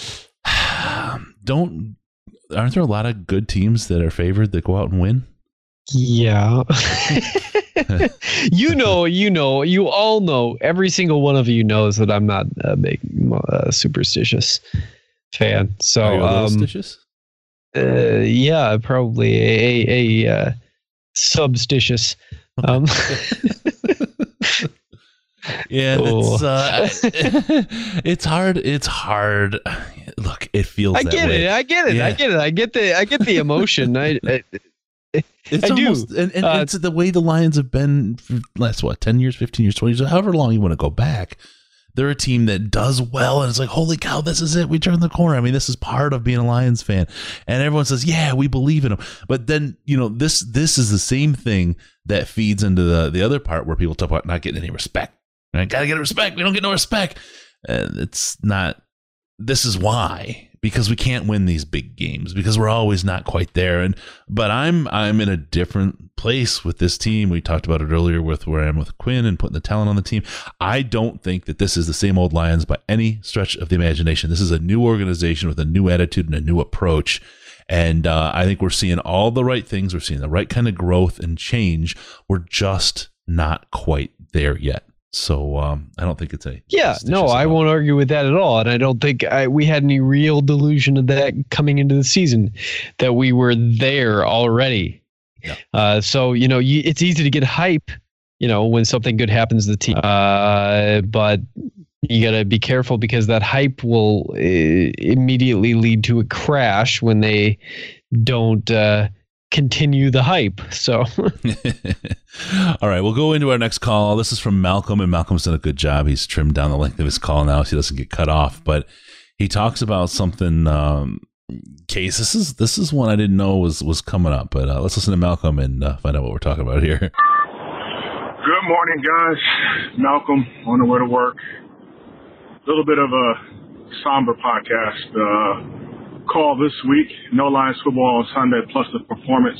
Don't aren't there a lot of good teams that are favored that go out and win? Yeah. you know, you know, you all know. Every single one of you knows that I'm not a big uh, superstitious fan. So, are you um, superstitious? Uh, yeah, probably a a, a uh, substitious. Um, yeah, oh. that's, uh, it's hard. It's hard. Look, it feels. I that get way. it. I get it. Yeah. I get it. I get the. I get the emotion. I. I It's I almost, do. and, and Uh, it's the way the Lions have been for last what ten years, fifteen years, twenty years, however long you want to go back. They're a team that does well, and it's like, holy cow, this is it. We turned the corner. I mean, this is part of being a Lions fan, and everyone says, yeah, we believe in them. But then, you know, this this is the same thing that feeds into the the other part where people talk about not getting any respect. Right? Got to get respect. We don't get no respect. And it's not. This is why. Because we can't win these big games, because we're always not quite there. And but I'm I'm in a different place with this team. We talked about it earlier with where I am with Quinn and putting the talent on the team. I don't think that this is the same old Lions by any stretch of the imagination. This is a new organization with a new attitude and a new approach. And uh, I think we're seeing all the right things. We're seeing the right kind of growth and change. We're just not quite there yet. So um, I don't think it's a yeah, no, I won't argue with that at all. And I don't think I, we had any real delusion of that coming into the season, that we were there already. Yeah. Uh, so, you know, you, it's easy to get hype, you know, when something good happens to the team. Uh, but you got to be careful, because that hype will uh, immediately lead to a crash when they don't uh, continue the hype. So all right, we'll go into our next call. This is from Malcolm, and Malcolm's done a good job. He's trimmed down the length of his call now so he doesn't get cut off, but he talks about something um case this is this is one I didn't know was was coming up, but uh, let's listen to Malcolm and uh, find out what we're talking about here. Good morning, guys. Malcolm on the way to work. A little bit of a somber podcast uh call this week. No Lions football on Sunday, plus the performance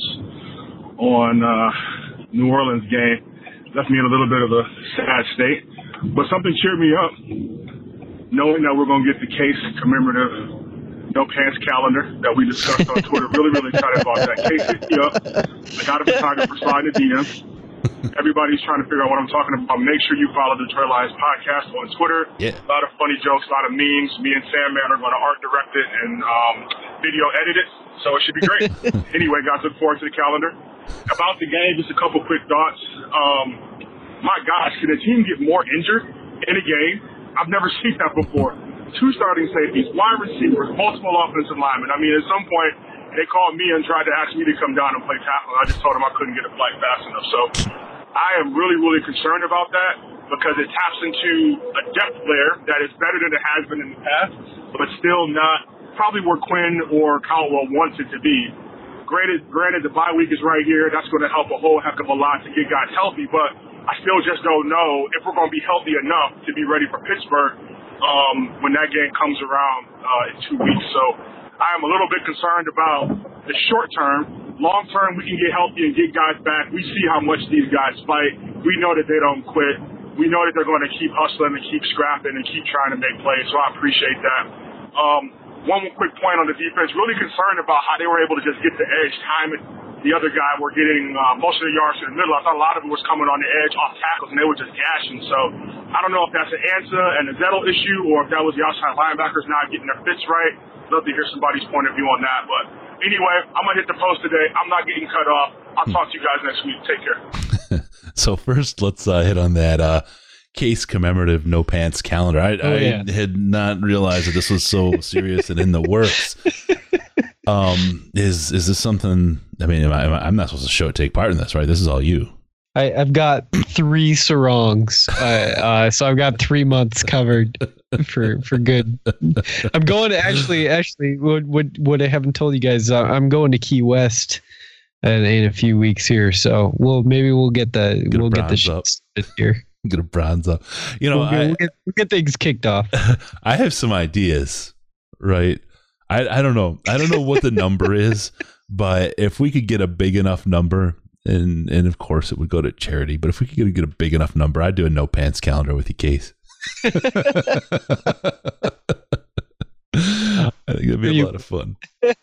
on uh, New Orleans game left me in a little bit of a sad state. But something cheered me up, knowing that we're going to get the Case commemorative no pants calendar that we discussed on Twitter. Really, really excited about that. Case hit me up. I got a photographer slide in the D Ms. Everybody's trying to figure out what I'm talking about. Make sure you follow the Detroit Lions podcast on Twitter. Yeah. A lot of funny jokes, a lot of memes. Me and Sandman are going to art direct it and um, video edit it, so it should be great. Anyway, guys, look forward to the calendar. About the game, just a couple quick thoughts. Um, my gosh, can a team get more injured in a game? I've never seen that before. Two starting safeties, wide receivers, multiple offensive linemen. I mean, at some point, they called me and tried to ask me to come down and play tackle. I just told them I couldn't get a flight fast enough. So I am really, really concerned about that, because it taps into a depth layer that is better than it has been in the past, but still not probably where Quinn or Caldwell wants it to be. Granted, granted, the bye week is right here. That's going to help a whole heck of a lot to get guys healthy, but I still just don't know if we're going to be healthy enough to be ready for Pittsburgh um, when that game comes around uh, in two weeks. So I am a little bit concerned about the short term. Long term, we can get healthy and get guys back. We see how much these guys fight. We know that they don't quit. We know that they're going to keep hustling and keep scrapping and keep trying to make plays. So I appreciate that. Um, one quick point on the defense, really concerned about how they were able to just get the edge, time it. The other guy were getting uh, most of the yards in the middle. I thought a lot of it was coming on the edge off tackles, and they were just gashing. So I don't know if that's an answer and a Zettel issue or if that was the outside linebackers not getting their fits right. Love to hear somebody's point of view on that. But anyway, I'm going to hit the post today. I'm not getting cut off. I'll talk to you guys next week. Take care. So first, let's uh, hit on that uh, Case commemorative no pants calendar. I, oh, yeah. I had not realized that this was so serious and in the works. Um, is is this something? I mean, am I, am I, I'm not supposed to show take part in this, right? This is all you. I, I've got three sarongs, uh, uh, so I've got three months covered for for good. I'm going to actually actually what what what I haven't told you guys. Uh, I'm going to Key West in, in a few weeks here, so we'll maybe we'll get the get we'll get the shit here. Get a bronze up. You know, we'll get, I, we'll get, we'll get things kicked off. I have some ideas, right? I, I don't know. I don't know what the number is, but if we could get a big enough number, and and of course it would go to charity, but if we could get, get a big enough number, I'd do a no pants calendar with you, Case. I think it'd be a lot of fun.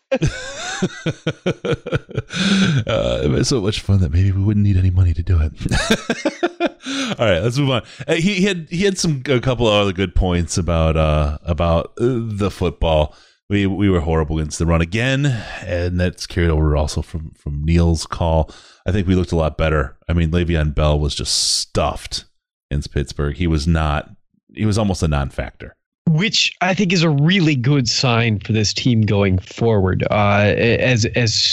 uh, it was so much fun that maybe we wouldn't need any money to do it. All right, let's move on. Uh, he, he had he had some a couple of other good points about uh, about uh, the football. We we were horrible against the run again, and that's carried over also from, from Neil's call. I think we looked a lot better. I mean, Le'Veon Bell was just stuffed against Pittsburgh. He was not. He was almost a non-factor. Which I think is a really good sign for this team going forward. Uh, as as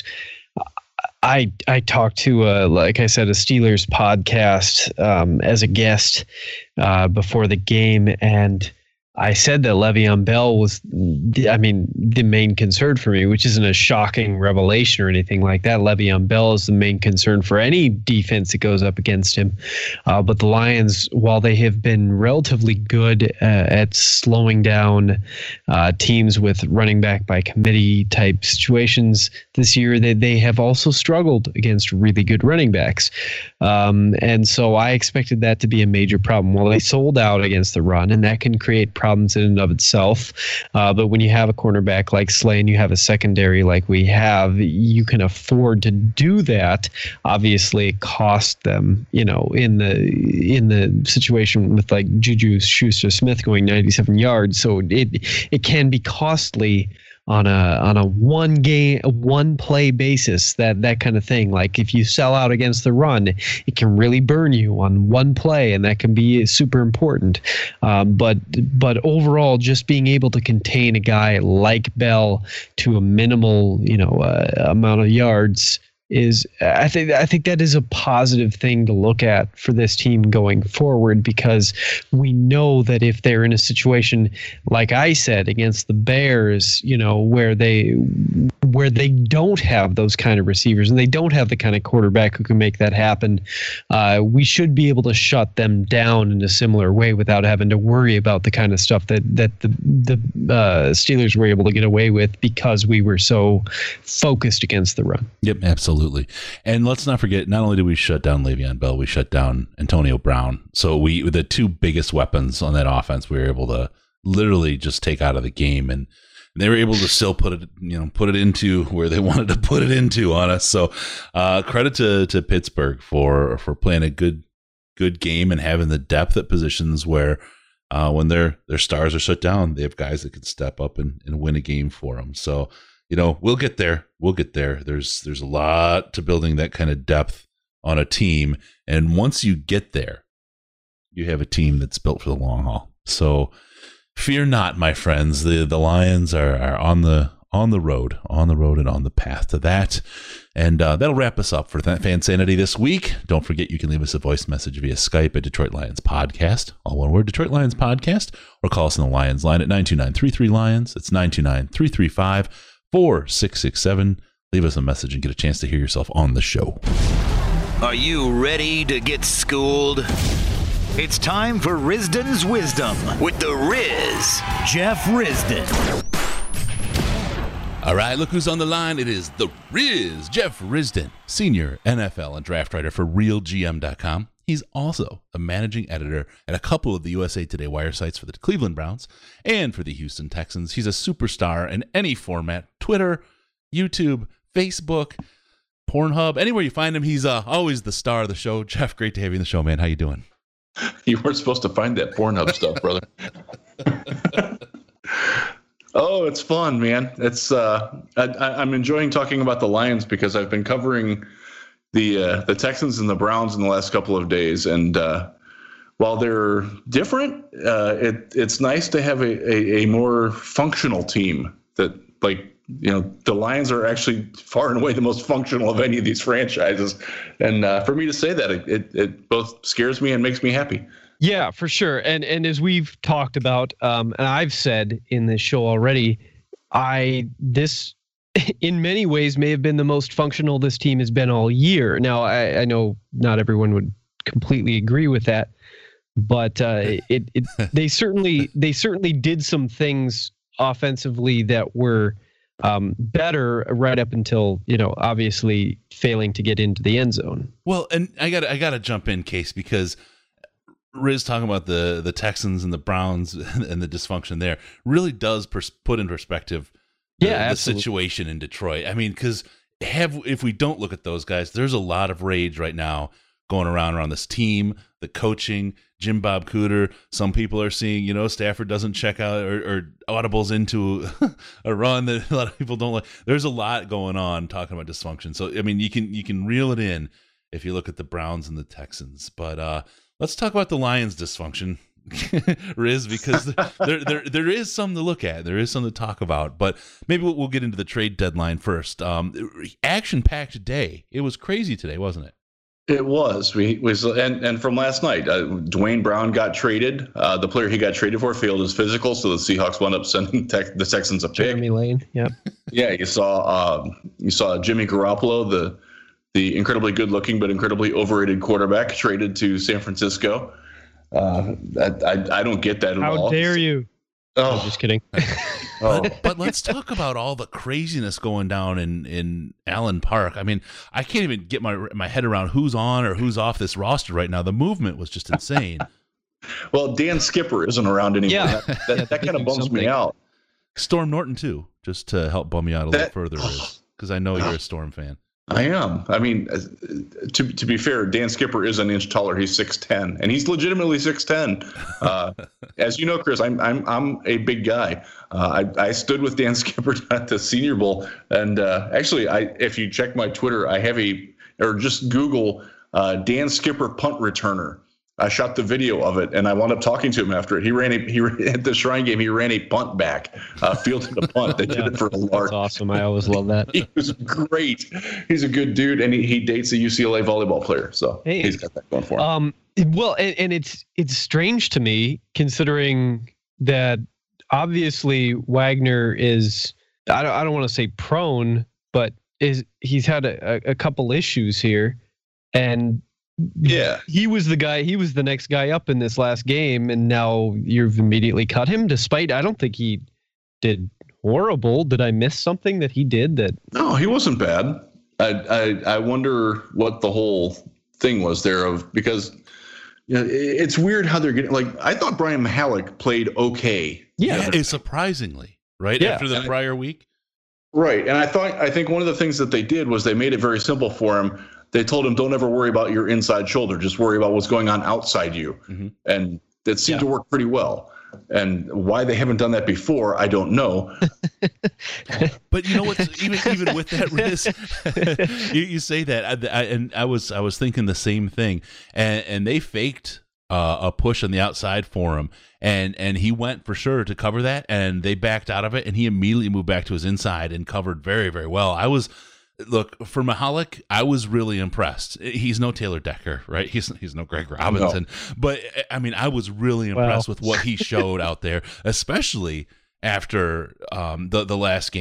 I I talked to, uh, like I said, a Steelers podcast um, as a guest uh, before the game, and I said that Le'Veon Bell was, I mean, the main concern for me, which isn't a shocking revelation or anything like that. Le'Veon Bell is the main concern for any defense that goes up against him. Uh, but the Lions, while they have been relatively good uh, at slowing down uh, teams with running back by committee type situations this year, they, they have also struggled against really good running backs. Um, and so I expected that to be a major problem. Well, they sold out against the run, and that can create problems in and of itself. Uh, but when you have a cornerback like Slay and you have a secondary like we have, you can afford to do that. Obviously, it cost them, you know, in the in the situation with like Juju Schuster-Smith going ninety-seven yards. So it it can be costly on a on a one game, a one play basis, that that kind of thing. Like if you sell out against the run, it can really burn you on one play, and that can be super important. Um, but but overall, just being able to contain a guy like Bell to a minimal, you know, uh, amount of yards is, I think I think that is a positive thing to look at for this team going forward, because we know that if they're in a situation like I said against the Bears, you know, where they where they don't have those kind of receivers and they don't have the kind of quarterback who can make that happen, uh, we should be able to shut them down in a similar way without having to worry about the kind of stuff that that the the uh, Steelers were able to get away with because we were so focused against the run. Yep, absolutely. Absolutely. And let's not forget, not only did we shut down Le'Veon Bell, we shut down Antonio Brown. So we, the two biggest weapons on that offense, we were able to literally just take out of the game, and they were able to still put it, you know, put it into where they wanted to put it into on us. So uh, credit to, to Pittsburgh for, for playing a good, good game and having the depth at positions where uh, when their, their stars are shut down, they have guys that can step up and, and win a game for them. So, you know, we'll get there. We'll get there. There's there's a lot to building that kind of depth on a team. And once you get there, you have a team that's built for the long haul. So fear not, my friends. The the Lions are, are on the on the road, on the road and on the path to that. And uh, that'll wrap us up for Fansanity this week. Don't forget, you can leave us a voice message via Skype at Detroit Lions Podcast, all one word, Detroit Lions Podcast, or call us on the Lions line at nine two nine, three three, Lions. It's nine two nine, three three five, four six six seven. Leave us a message and get a chance to hear yourself on the show. Are you ready to get schooled? It's time for Risdon's Wisdom with the Riz, Jeff Risdon. All right, look who's on the line. It is the Riz, Jeff Risdon, senior N F L and draft writer for Real G M dot com. He's also a managing editor at a couple of the U S A Today wire sites for the Cleveland Browns and for the Houston Texans. He's a superstar in any format, Twitter, YouTube, Facebook, Pornhub, anywhere you find him, he's uh, always the star of the show. Jeff, great to have you in the show, man. How you doing? You weren't supposed to find that Pornhub stuff, brother. Oh, it's fun, man. It's uh, I, I'm enjoying talking about the Lions because I've been covering the uh, the Texans and the Browns in the last couple of days, and uh, while they're different, uh, it it's nice to have a, a, a more functional team that, like, you know, the Lions are actually far and away the most functional of any of these franchises. And uh, for me to say that, it, it, it both scares me and makes me happy. Yeah, for sure. And and as we've talked about, um, and I've said in this show already, I this in many ways may have been the most functional this team has been all year. Now, I, I know not everyone would completely agree with that, but uh, it, it they certainly they certainly did some things offensively that were um, better right up until, you know, obviously failing to get into the end zone. Well, and I got I got to jump in, Case, because Riz talking about the the Texans and the Browns and the dysfunction there really does pers- put in perspective the, yeah, the situation in Detroit. I mean, because have if we don't look at those guys, there's a lot of rage right now going around around this team, the coaching, Jim Bob Cooter. Some people are seeing, you know, Stafford doesn't check out or, or audibles into a run that a lot of people don't like. There's a lot going on talking about dysfunction. So I mean, you can you can reel it in if you look at the Browns and the Texans, but uh. Let's talk about the Lions' dysfunction, Riz, because there, there there is some to look at. There is some to talk about. But maybe we'll, we'll get into the trade deadline first. Um, action-packed day. It was crazy today, wasn't it? It was. We was and, and from last night, uh, Dwayne Brown got traded. Uh, the player he got traded for failed his physical, so the Seahawks wound up sending tech, the Texans a pick. Jeremy Lane. Yep. Yeah, you saw um, you saw Jimmy Garoppolo, the the incredibly good-looking but incredibly overrated quarterback, traded to San Francisco. Uh, I, I I don't get that at How all. How dare you? Oh, I'm just kidding. oh. But, but let's talk about all the craziness going down in, in Allen Park. I mean, I can't even get my my head around who's on or who's off this roster right now. The movement was just insane. Well, Dan Skipper isn't around anymore. Yeah. That, that, Yeah, that kind of bums something. me out. Storm Norton, too, just to help bum you out a little That- further, Riz, because I know you're a Storm fan. I am. I mean, uh, to to be fair, Dan Skipper is an inch taller. He's six ten, and he's legitimately six ten. Uh, as you know, Chris, I'm I'm I'm a big guy. Uh, I I stood with Dan Skipper at the Senior Bowl, and uh, actually, I if you check my Twitter, I have a or just Google uh, Dan Skipper punt returner. I shot the video of it, and I wound up talking to him after it. He ran a he at the Shrine game. He ran a punt back, uh, fielded a punt. They did Yeah. it for a large. That's awesome. I always love that. He was great. He's a good dude, and he, he dates a U C L A volleyball player, so Hey. he's got that going for him. Um, well, and, and it's it's strange to me considering that obviously Wagner is I don't I don't want to say prone, but is he's had a, a couple issues here, and Yeah. he was the guy. He was the next guy up in this last game, and now you've immediately cut him. Despite I don't think he did horrible. Did I miss something that he did that? No, he wasn't bad. I, I I wonder what the whole thing was there of because you know, it- it's weird how they're getting like I thought Brian Mahalik played okay. Yeah, it's surprisingly, right? Yeah. After the prior week. Right. And I thought I think one of the things that they did was they made it very simple for him. They told him, don't ever worry about your inside shoulder. Just worry about what's going on outside you. Mhm. And it seemed Yeah. to work pretty well. And why they haven't done that before, I don't know. But you know what? Even even with that, Riz, you, you say that, I, I, and I was I was thinking the same thing. And and they faked uh, a push on the outside for him, and and he went for sure to cover that, and they backed out of it, and he immediately moved back to his inside and covered very very well. I was. Look, for Mahalik, I was really impressed. He's no Taylor Decker, right? He's he's no Greg Robinson. No. But, I mean, I was really impressed Wow. with what he showed out there, especially after um, the, the last game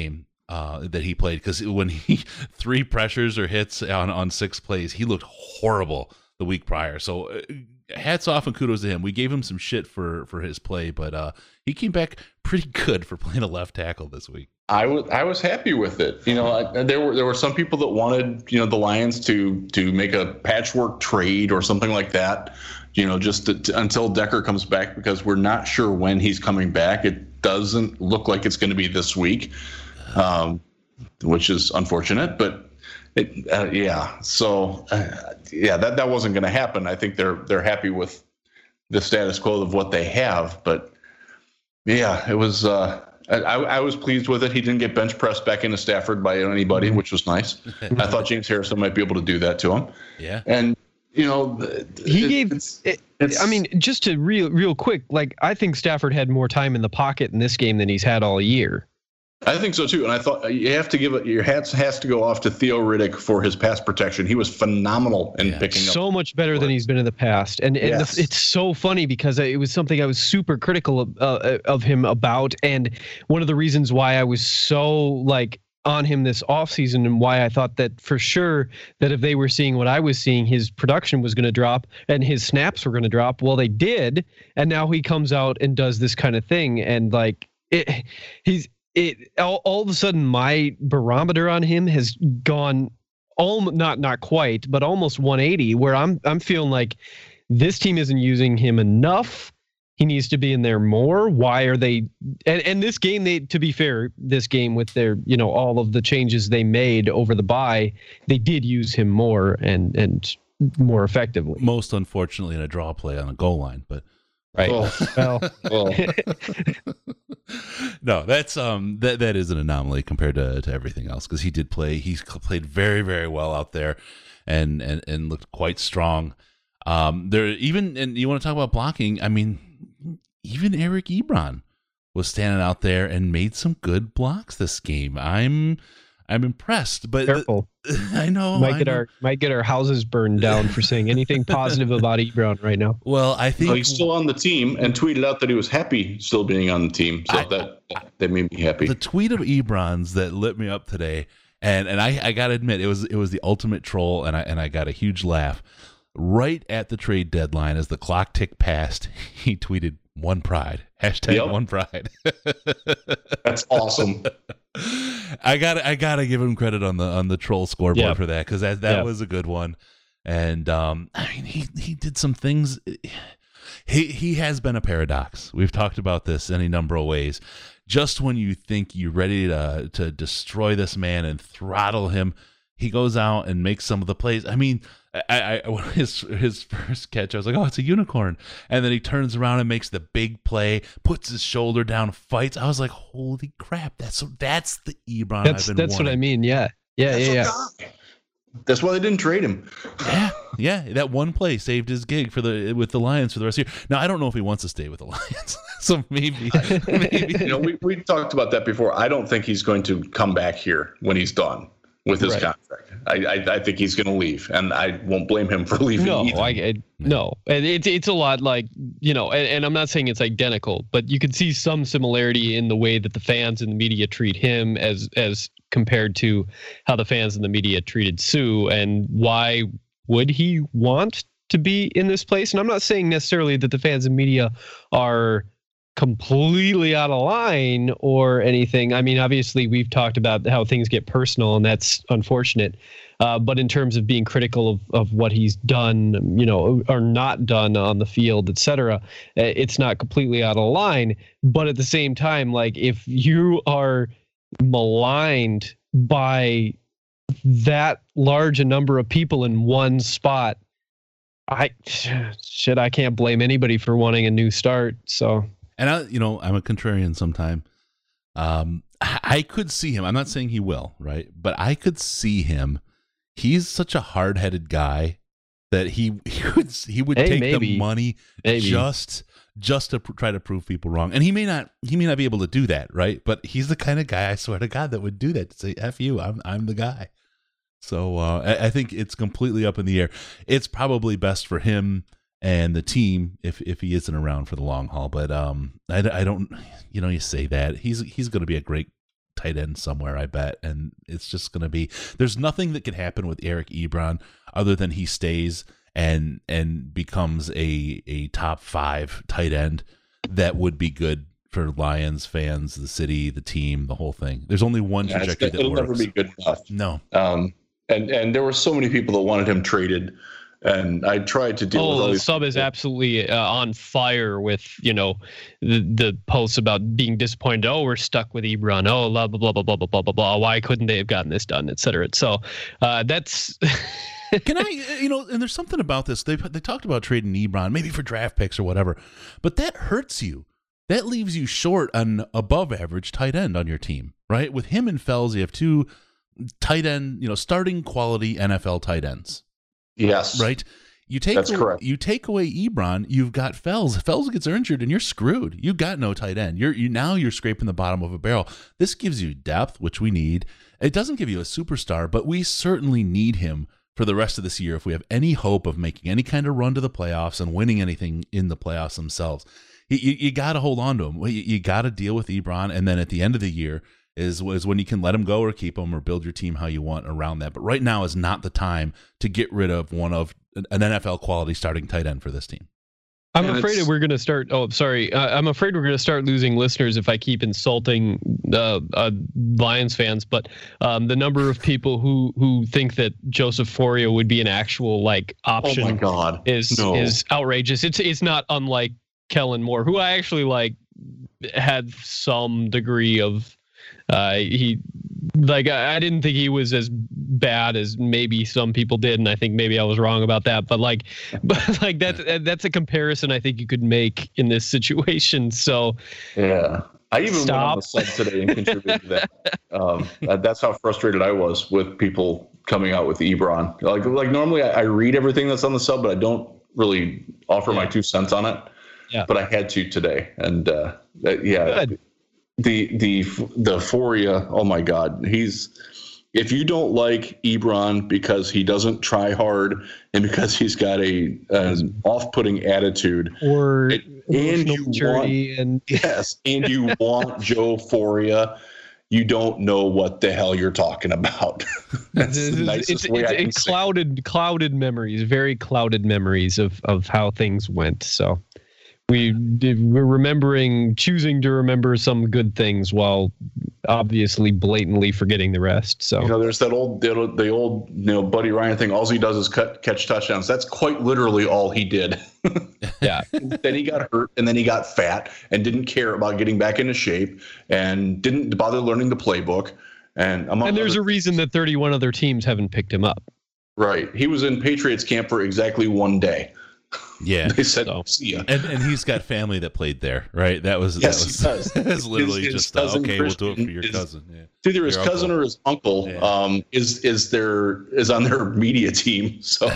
uh, that he played, because when he three pressures or hits on, on six plays, he looked horrible the week prior. So uh, hats off and kudos to him. We gave him some shit for, for his play, but uh, he came back pretty good for playing a left tackle this week. I was I was happy with it. You know, I, there were there were some people that wanted, you know, the Lions to to make a patchwork trade or something like that. You know, just to, to, until Decker comes back, because we're not sure when he's coming back. It doesn't look like it's going to be this week, um, which is unfortunate. But it, uh, yeah, so uh, yeah, that that wasn't going to happen. I think they're they're happy with the status quo of what they have. But yeah, it was. Uh, I, I was pleased with it. He didn't get bench pressed back into Stafford by anybody, which was nice. I thought James Harrison might be able to do that to him. Yeah. And, you know, he it, gave, it's, it, it's, I mean, just to real, real quick, like, I think Stafford had more time in the pocket in this game than he's had all year. I think so too, and I thought you have to give it. Your hats has to go off to Theo Riddick for his pass protection. He was phenomenal in yeah. picking up. So much better than he's been in the past, and and Yes. the, it's so funny because it was something I was super critical of, uh, of him about, and one of the reasons why I was so like on him this offseason, and why I thought that for sure that if they were seeing what I was seeing, his production was going to drop and his snaps were going to drop. Well, they did, and now he comes out and does this kind of thing, and like it, he's. It all, all of a sudden my barometer on him has gone all not not quite, but almost one eighty, where I'm I'm feeling like this team isn't using him enough. He needs to be in there more. Why are they? And, and this game, they to be fair, this game with their you know all of the changes they made over the bye, they did use him more and and more effectively. Most unfortunately in a draw play on a goal line, but. Right. Well, well, no, that's um that that is an anomaly compared to, to everything else, because he did play. He's played very very well out there, and and and looked quite strong. Um, there even and you want to talk about blocking? I mean, even Eric Ebron was standing out there and made some good blocks this game. I'm I'm impressed, but careful. The, I know might I get know. our might get our houses burned down for saying anything positive about Ebron right now. Well, I think well, he's still on the team and tweeted out that he was happy still being on the team. So I, that that made me happy. The tweet of Ebron's that lit me up today, and and I, I gotta admit it was it was the ultimate troll, and I and I got a huge laugh. Right at the trade deadline, as the clock ticked past, he tweeted "One Pride" hashtag Yep. One Pride. That's awesome. I got I gotta give him credit on the on the troll scoreboard Yep. for that, because that that Yep. was a good one. And um, I mean, he he did some things. He he has been a paradox. We've talked about this any number of ways. Just when you think you're ready to to destroy this man and throttle him, he goes out and makes some of the plays. I mean, I, I his his first catch, I was like, oh, it's a unicorn, and then he turns around and makes the big play, puts his shoulder down, fights. I was like, holy crap, that's that's the Ebron That's I've been that's wanting. what I mean. Yeah, yeah, That's yeah, a yeah. guy. That's why they didn't trade him. Yeah, yeah, that one play saved his gig for the with the Lions for the rest of the year. Now I don't know if he wants to stay with the Lions, so maybe, maybe You know, we we talked about that before. I don't think he's going to come back here when he's done with his Right. contract. I, I I think he's going to leave, and I won't blame him for leaving. No, either. I, I no, and it's it's a lot like you know, and, and I'm not saying it's identical, but you can see some similarity in the way that the fans and the media treat him as as compared to how the fans and the media treated Sue, and why would he want to be in this place? And I'm not saying necessarily that the fans and media are completely out of line or anything. I mean, obviously we've talked about how things get personal, and that's unfortunate. Uh, but in terms of being critical of, of what he's done, you know, or not done on the field, et cetera, it's not completely out of line. But at the same time, like if you are maligned by that large a number of people in one spot, I shit, I can't blame anybody for wanting a new start. So. And I, you know, I'm a contrarian sometime. Um, I, I could see him. I'm not saying he will, right? But I could see him. He's such a hard-headed guy that he he would he would Hey, take maybe. the money Maybe. just just to pr- try to prove people wrong. And he may not he may not be able to do that, right? But he's the kind of guy, I swear to God, that would do that. To say, "F you, I'm I'm the guy." So uh, I, I think it's completely up in the air. It's probably best for him and the team if if he isn't around for the long haul. But um, I, I don't, you know, you say that he's he's going to be a great tight end somewhere, I bet. And it's just going to be, there's nothing that could happen with Eric Ebron other than he stays and and becomes a a top five tight end that would be good for Lions fans, the city, the team, the whole thing. There's only one yeah, trajectory that it'll works. never be good enough. No. Um, and and there were so many people that wanted him traded, and I tried to deal oh, with all the these sub is absolutely uh, on fire with, you know, the the posts about being disappointed. Oh, we're stuck with Ebron. Oh, blah blah blah blah blah blah blah blah blah. Why couldn't they have gotten this done, et cetera. So uh, that's. Can I, you know, and there's something about this. They they talked about trading Ebron, maybe for draft picks or whatever, but that hurts you. That leaves you short on above average tight end on your team, right? With him and Fells, you have two tight end, you know, starting quality N F L tight ends. Yes. Right? You take That's away, correct. You take away Ebron, you've got Fells. Fells gets injured and you're screwed. You've got no tight end. You're you now you're scraping the bottom of a barrel. This gives you depth, which we need. It doesn't give you a superstar, but we certainly need him for the rest of this year if we have any hope of making any kind of run to the playoffs and winning anything in the playoffs themselves. You, you, you got to hold on to him. You, you got to deal with Ebron, and then at the end of the year is, is when you can let him go or keep him or build your team how you want around that. But right now is not the time to get rid of one of an N F L quality starting tight end for this team. I'm And afraid it's- that we're going to start. Oh, sorry. Uh, I'm afraid we're going to start losing listeners if I keep insulting uh, uh, Lions fans. But um, the number of people who who think that Joseph Foria would be an actual like option Oh my God. is No. is outrageous. It's it's not unlike Kellen Moore, who I actually like had some degree of uh, he like I, I didn't think he was as bad as maybe some people did, and I think maybe I was wrong about that. But like, but like that that's a comparison I think you could make in this situation. So Yeah. I even Stop. went on the sub today and contributed to that. Um, that- that's how frustrated I was with people coming out with Ebron. Like, like normally I, I read everything that's on the sub, but I don't really offer my two cents on it. Yeah. But I had to today. And uh, that- yeah, Good. the, the, the Foria, oh my God, he's, if you don't like Ebron because he doesn't try hard and because he's got a an off-putting attitude, or It- and emotional you maturity and yes, and you want Joe Foria, you don't know what the hell you're talking about. That's it's, the it's, nicest it's, way I can it's say it. clouded clouded memories, very clouded memories of of how things went. So we did, we're remembering, choosing to remember some good things while obviously blatantly forgetting the rest. So You know, there's that old, the old, the old, you know, Buddy Ryan thing. All he does is cut, catch touchdowns. That's quite literally all he did. yeah, Then he got hurt, and then he got fat, and didn't care about getting back into shape, and didn't bother learning the playbook. And among and there's other- a reason that thirty-one other teams haven't picked him up. right. He was in Patriots camp for exactly one day. Yeah. They said, So- "See ya." And and he's got family that played there, right? That was Yes, that was, he does. that was literally His- his just uh, cousin okay. We'll do it for Christian your is- cousin. Yeah. It's either his Your cousin uncle. or his uncle Yeah. um, is is their is on their media team. So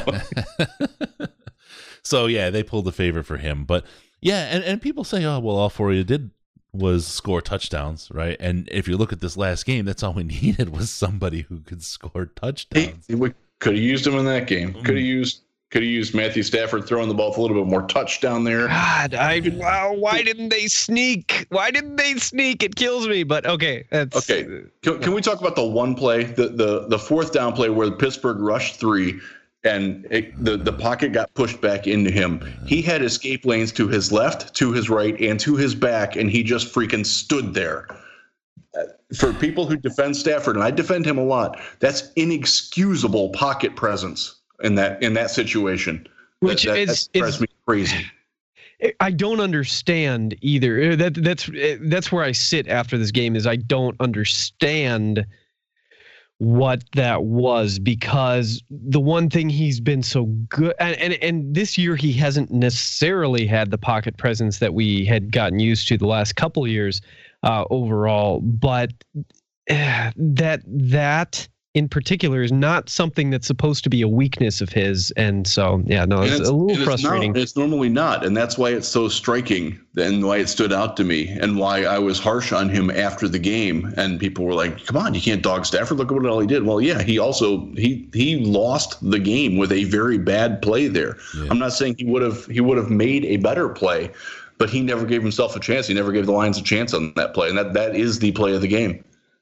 So yeah, they pulled the favor for him. But yeah, and, and people say, oh well, all Foria did was score touchdowns, right? And if you look at this last game, that's all we needed was somebody who could score touchdowns. he, we could have used him in that game. Could have used could have used Matthew Stafford throwing the ball with a little bit more touch down there. God, I wow, why didn't they sneak? Why didn't they sneak? It kills me. But okay, that's Okay, can, can we talk about the one play, the the the fourth down play where Pittsburgh rushed three, and it, the the pocket got pushed back into him. He had escape lanes to his left, to his right, and to his back, and he just freaking stood there. Uh, For people who defend Stafford, and I defend him a lot, that's inexcusable pocket presence in that in that situation. Which that, that, is- that drives is- me crazy. I don't understand either. That that's that's where I sit after this game is I don't understand what that was, because the one thing he's been so good and, and and this year he hasn't necessarily had the pocket presence that we had gotten used to the last couple of years uh, overall, but uh, that that in particular is not something that's supposed to be a weakness of his, and so yeah, no, it's, And a little and frustrating. It's, not, it's normally not, and that's why it's so striking, and why it stood out to me, and why I was harsh on him after the game. And people were like, "Come on, you can't dog Stafford. Look at what all he did." Well, yeah, he also he he lost the game with a very bad play there. Yeah. I'm not saying he would have he would have made a better play, but he never gave himself a chance. He never gave the Lions a chance on that play, and that that is the play of the game.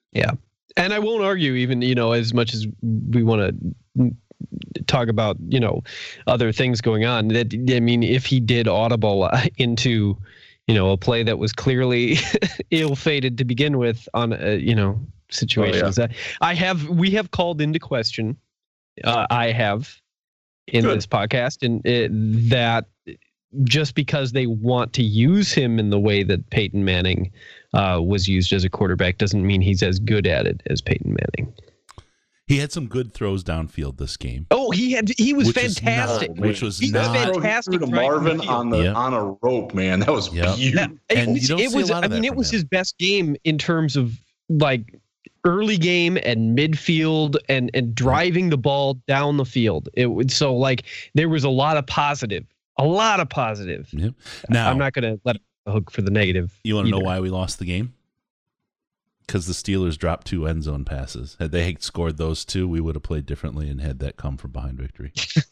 Yeah. And I won't argue, even, you know, as much as we want to talk about, you know, other things going on, that, I mean, if he did audible into, you know, a play that was clearly ill-fated to begin with on, uh, you know, situations oh, yeah. that I have, we have called into question, uh, I have in Good. this podcast, and it, that just because they want to use him in the way that Peyton Manning uh, was used as a quarterback doesn't mean he's as good at it as Peyton Manning. He had some good throws downfield this game. Oh, he had he was which fantastic. Not, which was he not was fantastic. To Marvin right on the yep. on a rope, man. That was yep. beautiful. It and was, you don't it see was a lot of I mean, that it from was him. his best game in terms of like early game and midfield and and driving the ball down the field. It would so like there was a lot of positive. A lot of positive. Yep. Now I'm not going to let it hook for the negative. You want to know either. why we lost the game? Because the Steelers dropped two end zone passes. Had they scored those two, we would have played differently and had that come from behind victory.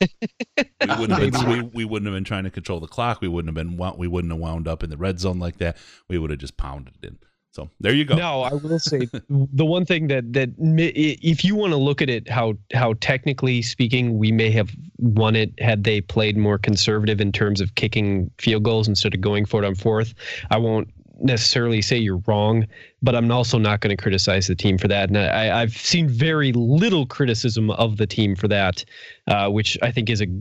we wouldn't have been. We, we wouldn't have been trying to control the clock. We wouldn't have been. We wouldn't have wound up in the red zone like that. We would have just pounded it in. So there you go. No, I will say the one thing that that if you want to look at it, how how technically speaking, we may have won it had they played more conservative in terms of kicking field goals instead of going for it on fourth. I won't necessarily say you're wrong, but I'm also not going to criticize the team for that. And I, I've seen very little criticism of the team for that, uh, which I think is a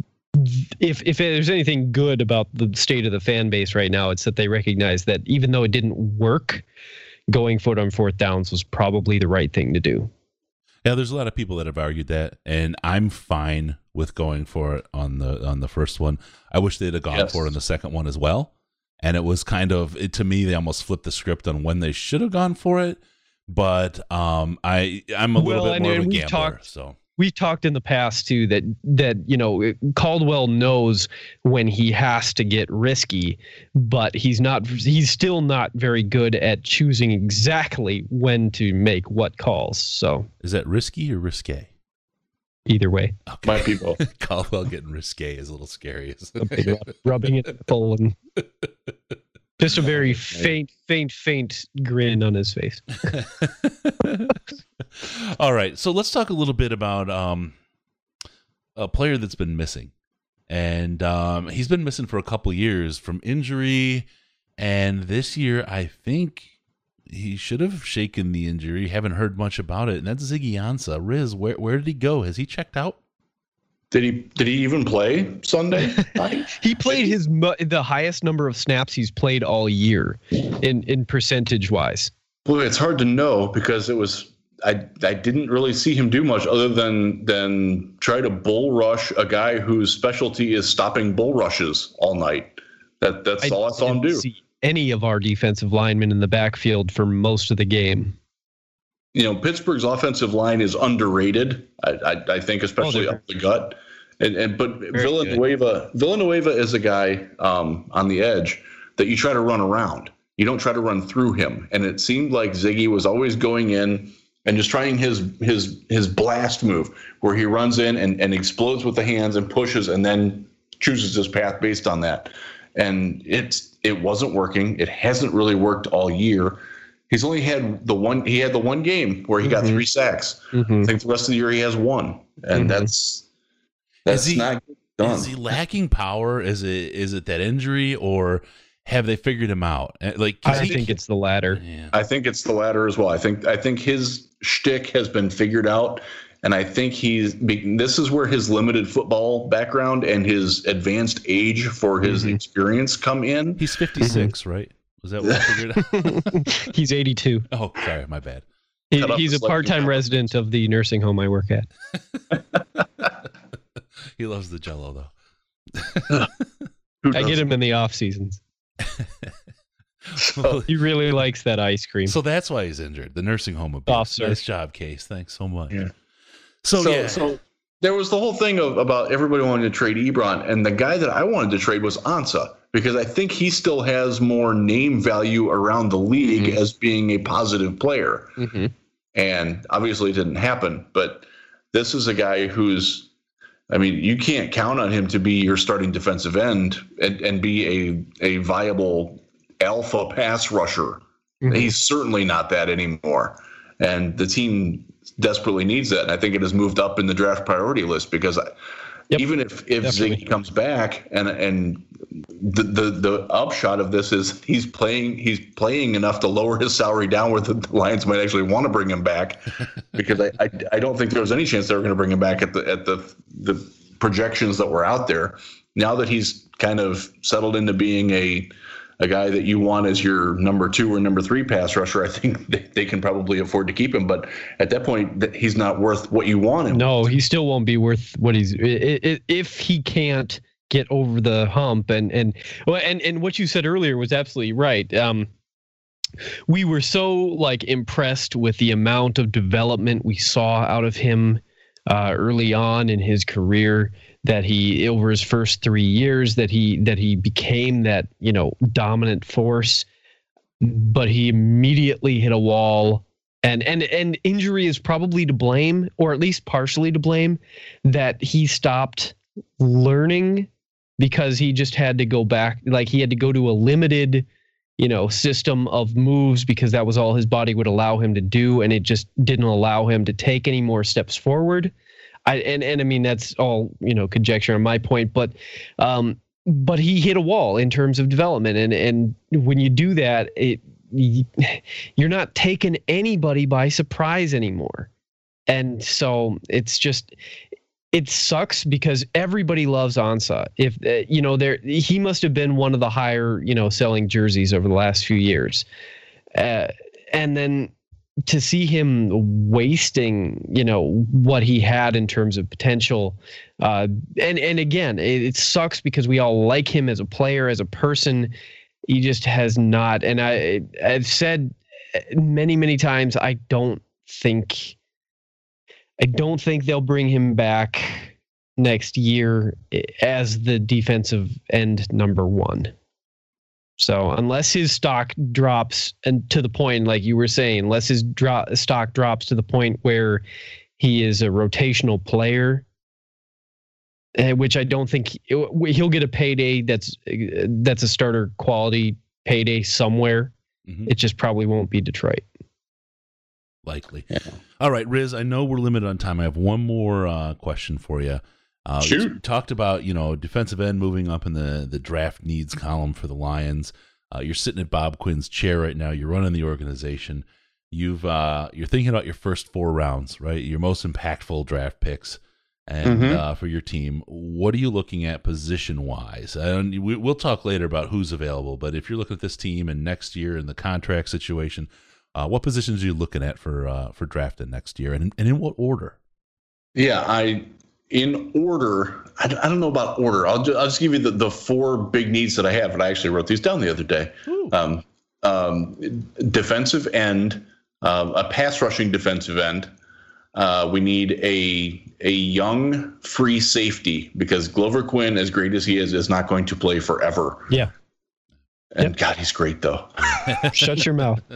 If if there's anything good about the state of the fan base right now, it's that they recognize that even though it didn't work, going for it on fourth downs was probably the right thing to do. Yeah, there's a lot of people that have argued that, and I'm fine with going for it on the on the first one. I wish they'd have gone Yes. for it on the second one as well. And it was kind of it, to me, they almost flipped the script on when they should have gone for it. But um, I I'm a little Well, bit more and- of a and we've gambler, talked- so. We've talked in the past too that that you know Caldwell knows when he has to get risky, but he's not. He's still not very good at choosing exactly when to make what calls. So Is that risky or risque? either way, Okay. My people. Caldwell getting risque is a little scary. rubbing it full and just a very faint, faint, faint grin on his face. All right, so let's talk a little bit about um, a player that's been missing, and um, he's been missing for a couple years from injury, and this year I think he should have shaken the injury. Haven't heard much about it, and that's Ziggy Ansah. Riz, where where did he go? Has he checked out? Did he did he even play Sunday night? He played his mu- the highest number of snaps he's played all year in in percentage wise. Well, it's hard to know because it was I I didn't really see him do much other than than try to bull rush a guy whose specialty is stopping bull rushes all night. That that's all I saw him didn't do. see any of our defensive linemen in the backfield for most of the game. You know, Pittsburgh's offensive line is underrated. I I, I think especially Oh, they're- up the gut. And and but Very Villanueva Villanueva is a guy um, on the edge that you try to run around. You don't try to run through him. And it seemed like Ziggy was always going in and just trying his his his blast move where he runs in and, and explodes with the hands and pushes and then chooses his path based on that. And it's it wasn't working. It hasn't really worked all year. He's only had the one he had the one game where he got Mhm. three sacks. Mm-hmm. I think the rest of the year he has one. And Mhm. that's that's Is he- not done. Is he lacking power? Is it is it that injury, or have they figured him out? Uh, Like I he- think it's the latter. Yeah. I think it's the latter as well. I think I think his shtick has been figured out, and I think he's. This is where his limited football background and his advanced age for his Mhm. experience come in. He's fifty-six, right? Was that what I figured out? He's eighty-two. Oh, sorry, my bad. He, Cut off he's the a selecting part-time balance. resident of the nursing home I work at. He loves the Jello though. Who I get doesn't? him in the off seasons. So, He really likes that ice cream. So that's why he's injured. The nursing home abuse. Oh, sir. Nice job, Case. Thanks so much. Yeah. So, so, yeah. so there was the whole thing of about everybody wanting to trade Ebron, and the guy that I wanted to trade was Ansah because I think he still has more name value around the league Mhm. as being a positive player. Mhm. And obviously it didn't happen, but this is a guy who's, I mean, you can't count on him to be your starting defensive end and, and be a, a viable alpha pass rusher. Mhm. He's certainly not that anymore. and the team desperately needs that. And I think it has moved up in the draft priority list because yep. even if, if Ziggy comes back and and the, the the upshot of this is he's playing he's playing enough to lower his salary down where the Lions might actually want to bring him back, because I, I I don't think there was any chance they were going to bring him back at the at the the projections that were out there. Now that he's kind of settled into being a a guy that you want as your number two or number three pass rusher, I think they, they can probably afford to keep him. But at that point, he's not worth what you want him. No, he still won't be worth what he's if he can't get over the hump. And and and and what you said earlier was absolutely right. Um, we were so like impressed with the amount of development we saw out of him uh, early on in his career, that he, over his first three years, that he that he became that, you know, dominant force, but he immediately hit a wall, and and and injury is probably to blame, or at least partially to blame, that he stopped learning because he just had to go back, like he had to go to a limited, you know, system of moves because that was all his body would allow him to do, and it just didn't allow him to take any more steps forward. I, and, and I mean, that's all, you know, conjecture on my point, but, um, but he hit a wall in terms of development. And, and when you do that, it, you're not taking anybody by surprise anymore. And so it's just, it sucks because everybody loves Ansah. If, uh, you know, there, he must have been one of the higher, you know, selling jerseys over the last few years. Uh, and then, to see him wasting, you know, what he had in terms of potential. Uh, and, and again, it, it sucks because we all like him as a player, as a person. He just has not. And I, I've said many, many times, I don't think, I don't think they'll bring him back next year as the defensive end number one. So unless his stock drops, and to the point, like you were saying, unless his dro- stock drops to the point where he is a rotational player, uh, which I don't think he'll get a payday that's that's a starter quality payday somewhere. Mm-hmm. It just probably won't be Detroit. Likely. Yeah. All right, Riz, I know we're limited on time. I have one more uh, question for you. Uh, you talked about, you know, defensive end moving up in the, the draft needs column for the Lions. Uh, you're sitting at Bob Quinn's chair right now. You're running the organization. You've uh, you're thinking about your first four rounds, right? Your most impactful draft picks, and mm-hmm. uh, for your team. What are you looking at position wise? And we, we'll talk later about who's available. But if you're looking at this team and next year and the contract situation, uh, what positions are you looking at for uh, for drafting next year, and and in what order? Yeah, I. In order, I don't know about order. I'll just, I'll just give you the, the four big needs that I have, and I actually wrote these down the other day. Um, um, defensive end, uh, a pass rushing defensive end. Uh, we need a a young free safety, because Glover Quinn, as great as he is, is not going to play forever. Yeah. And yep. God, he's great though. Shut your mouth.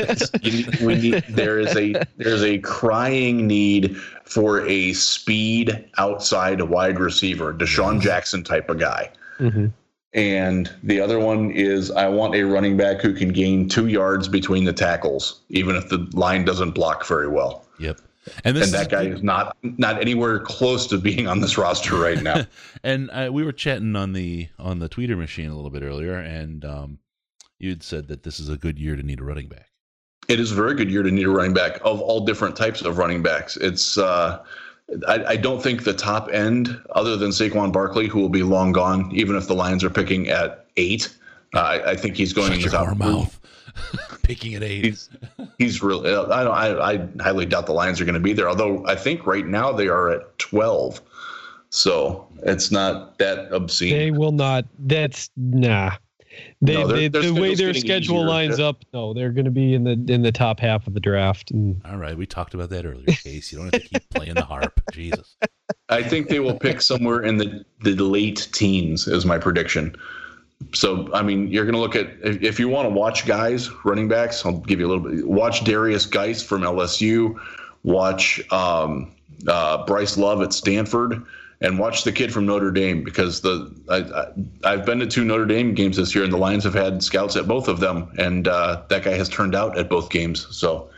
we need, there is a there's a crying need for a speed outside wide receiver, Deshaun Jackson type of guy. Mm-hmm. And the other one is I want a running back who can gain two yards between the tackles, even if the line doesn't block very well. Yep. And, this and that is, guy is not not anywhere close to being on this roster right now. And uh, we were chatting on the on the Twitter machine a little bit earlier, and um, you'd said that this is a good year to need a running back. It is a very good year to need a running back of all different types of running backs. It's uh, I, I don't think the top end, other than Saquon Barkley, who will be long gone, even if the Lions are picking at eight. Uh, I, I think he's going Shut in your the top mouth. Picking at eight. He's, he's really. I don't. I, I highly doubt the Lions are going to be there. Although I think right now they are at twelve, so it's not that obscene. They will not. That's nah. They, no, they the way their schedule easier. lines up, no, they're going to be in the in the top half of the draft. And all right, we talked about that earlier, Case. You don't have to keep playing the harp. Jesus. I think they will pick somewhere in the the late teens. Is my prediction. So, I mean, you're going to look at, if, if you want to watch guys, running backs, I'll give you a little bit. Watch Darius Geist from L S U. Watch um, uh, Bryce Love at Stanford. And watch the kid from Notre Dame, because the I, I, I've been to two Notre Dame games this year, and the Lions have had scouts at both of them. And uh, that guy has turned out at both games. So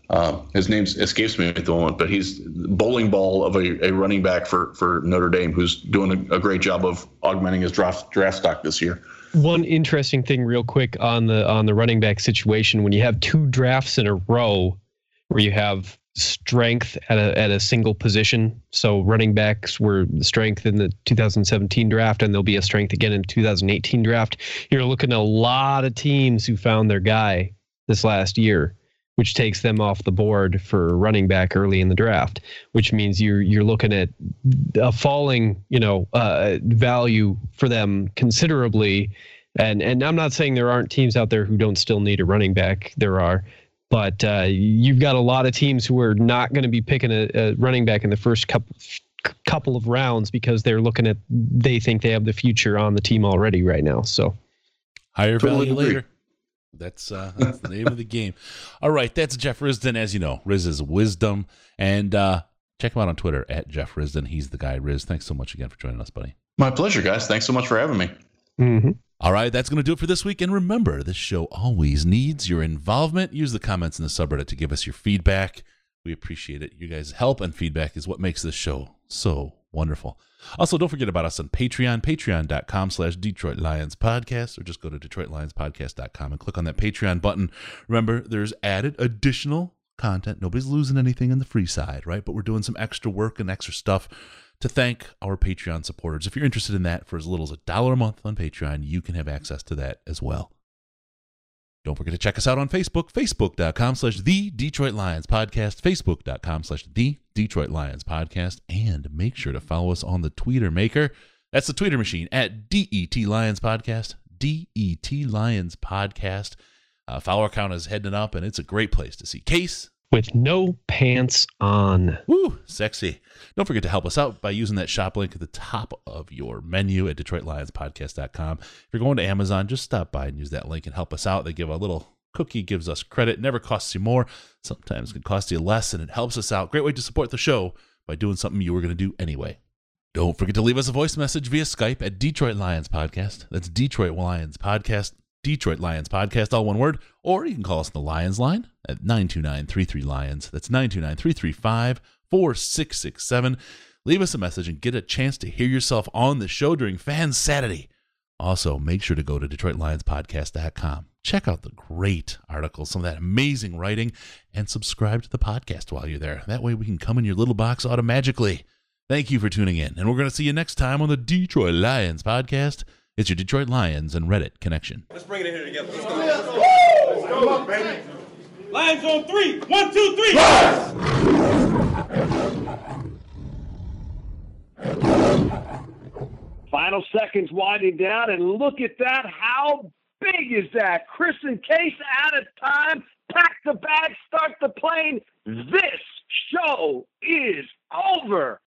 Uh, his name escapes me at the moment, but he's bowling ball of a, a running back for, for Notre Dame who's doing a, a great job of augmenting his draft draft stock this year. One interesting thing real quick on the on the running back situation, when you have two drafts in a row where you have strength at a at a single position. So running backs were the strength in the two thousand seventeen draft, and there'll be a strength again in two thousand eighteen draft. You're looking at a lot of teams who found their guy this last year, which takes them off the board for running back early in the draft, which means you're you're looking at a falling, you know, uh, value for them considerably. And and I'm not saying there aren't teams out there who don't still need a running back. There are. But uh, you've got a lot of teams who are not going to be picking a, a running back in the first couple couple of rounds because they're looking at they think they have the future on the team already right now. So higher value later. That's uh, that's the name of the game. All right, that's Jeff Risdon. As you know, Riz is wisdom, and uh, check him out on Twitter at Jeff Risdon. He's the guy. Riz, thanks so much again for joining us, buddy. My pleasure, guys. Thanks so much for having me. Mm-hmm. All right, that's going to do it for this week. And remember, this show always needs your involvement. Use the comments in the subreddit to give us your feedback. We appreciate it. You guys' help and feedback is what makes this show so wonderful. Also, don't forget about us on Patreon, patreon.com slash Detroit Lions Podcast, or just go to detroit lions podcast dot com and click on that Patreon button. Remember, there's added additional content. Nobody's losing anything on the free side, right? But we're doing some extra work and extra stuff to thank our Patreon supporters. If you're interested in that, for as little as a dollar a month on Patreon, you can have access to that as well. Don't forget to check us out on Facebook, facebook.com slash The Detroit Lions Podcast, facebook.com slash The Detroit Lions Podcast, and make sure to follow us on the Tweeter Maker. That's the Tweeter machine at D E T Lions Podcast, D E T Lions Podcast. Uh, follower count is heading up, and it's a great place to see Case with no pants on. Woo, sexy. Don't forget to help us out by using that shop link at the top of your menu at detroit lions podcast dot com. If you're going to Amazon, just stop by and use that link and help us out. They give a little cookie, gives us credit. It never costs you more. Sometimes it can cost you less, and it helps us out. Great way to support the show by doing something you were going to do anyway. Don't forget to leave us a voice message via Skype at Detroit Lions Podcast. That's Detroit Lions Podcast. Detroit Lions Podcast, all one word, or you can call us on the Lions line at nine two nine, three three, Lions. That's nine two nine, three three five, four six six seven. Leave us a message and get a chance to hear yourself on the show during Fans Saturday. Also, make sure to go to detroit lions podcast dot com. Check out the great articles, some of that amazing writing, and subscribe to the podcast while you're there. That way we can come in your little box automagically. Thank you for tuning in, and we're going to see you next time on the Detroit Lions Podcast. It's your Detroit Lions and Reddit connection. Let's bring it in here together. Let's go. Let's go. Let's go. Come on, baby. Lions on three. One, two, three. Rise! Final seconds winding down, and look at that. How big is that? Chris and Case out of time. Pack the bag, start the plane. This show is over.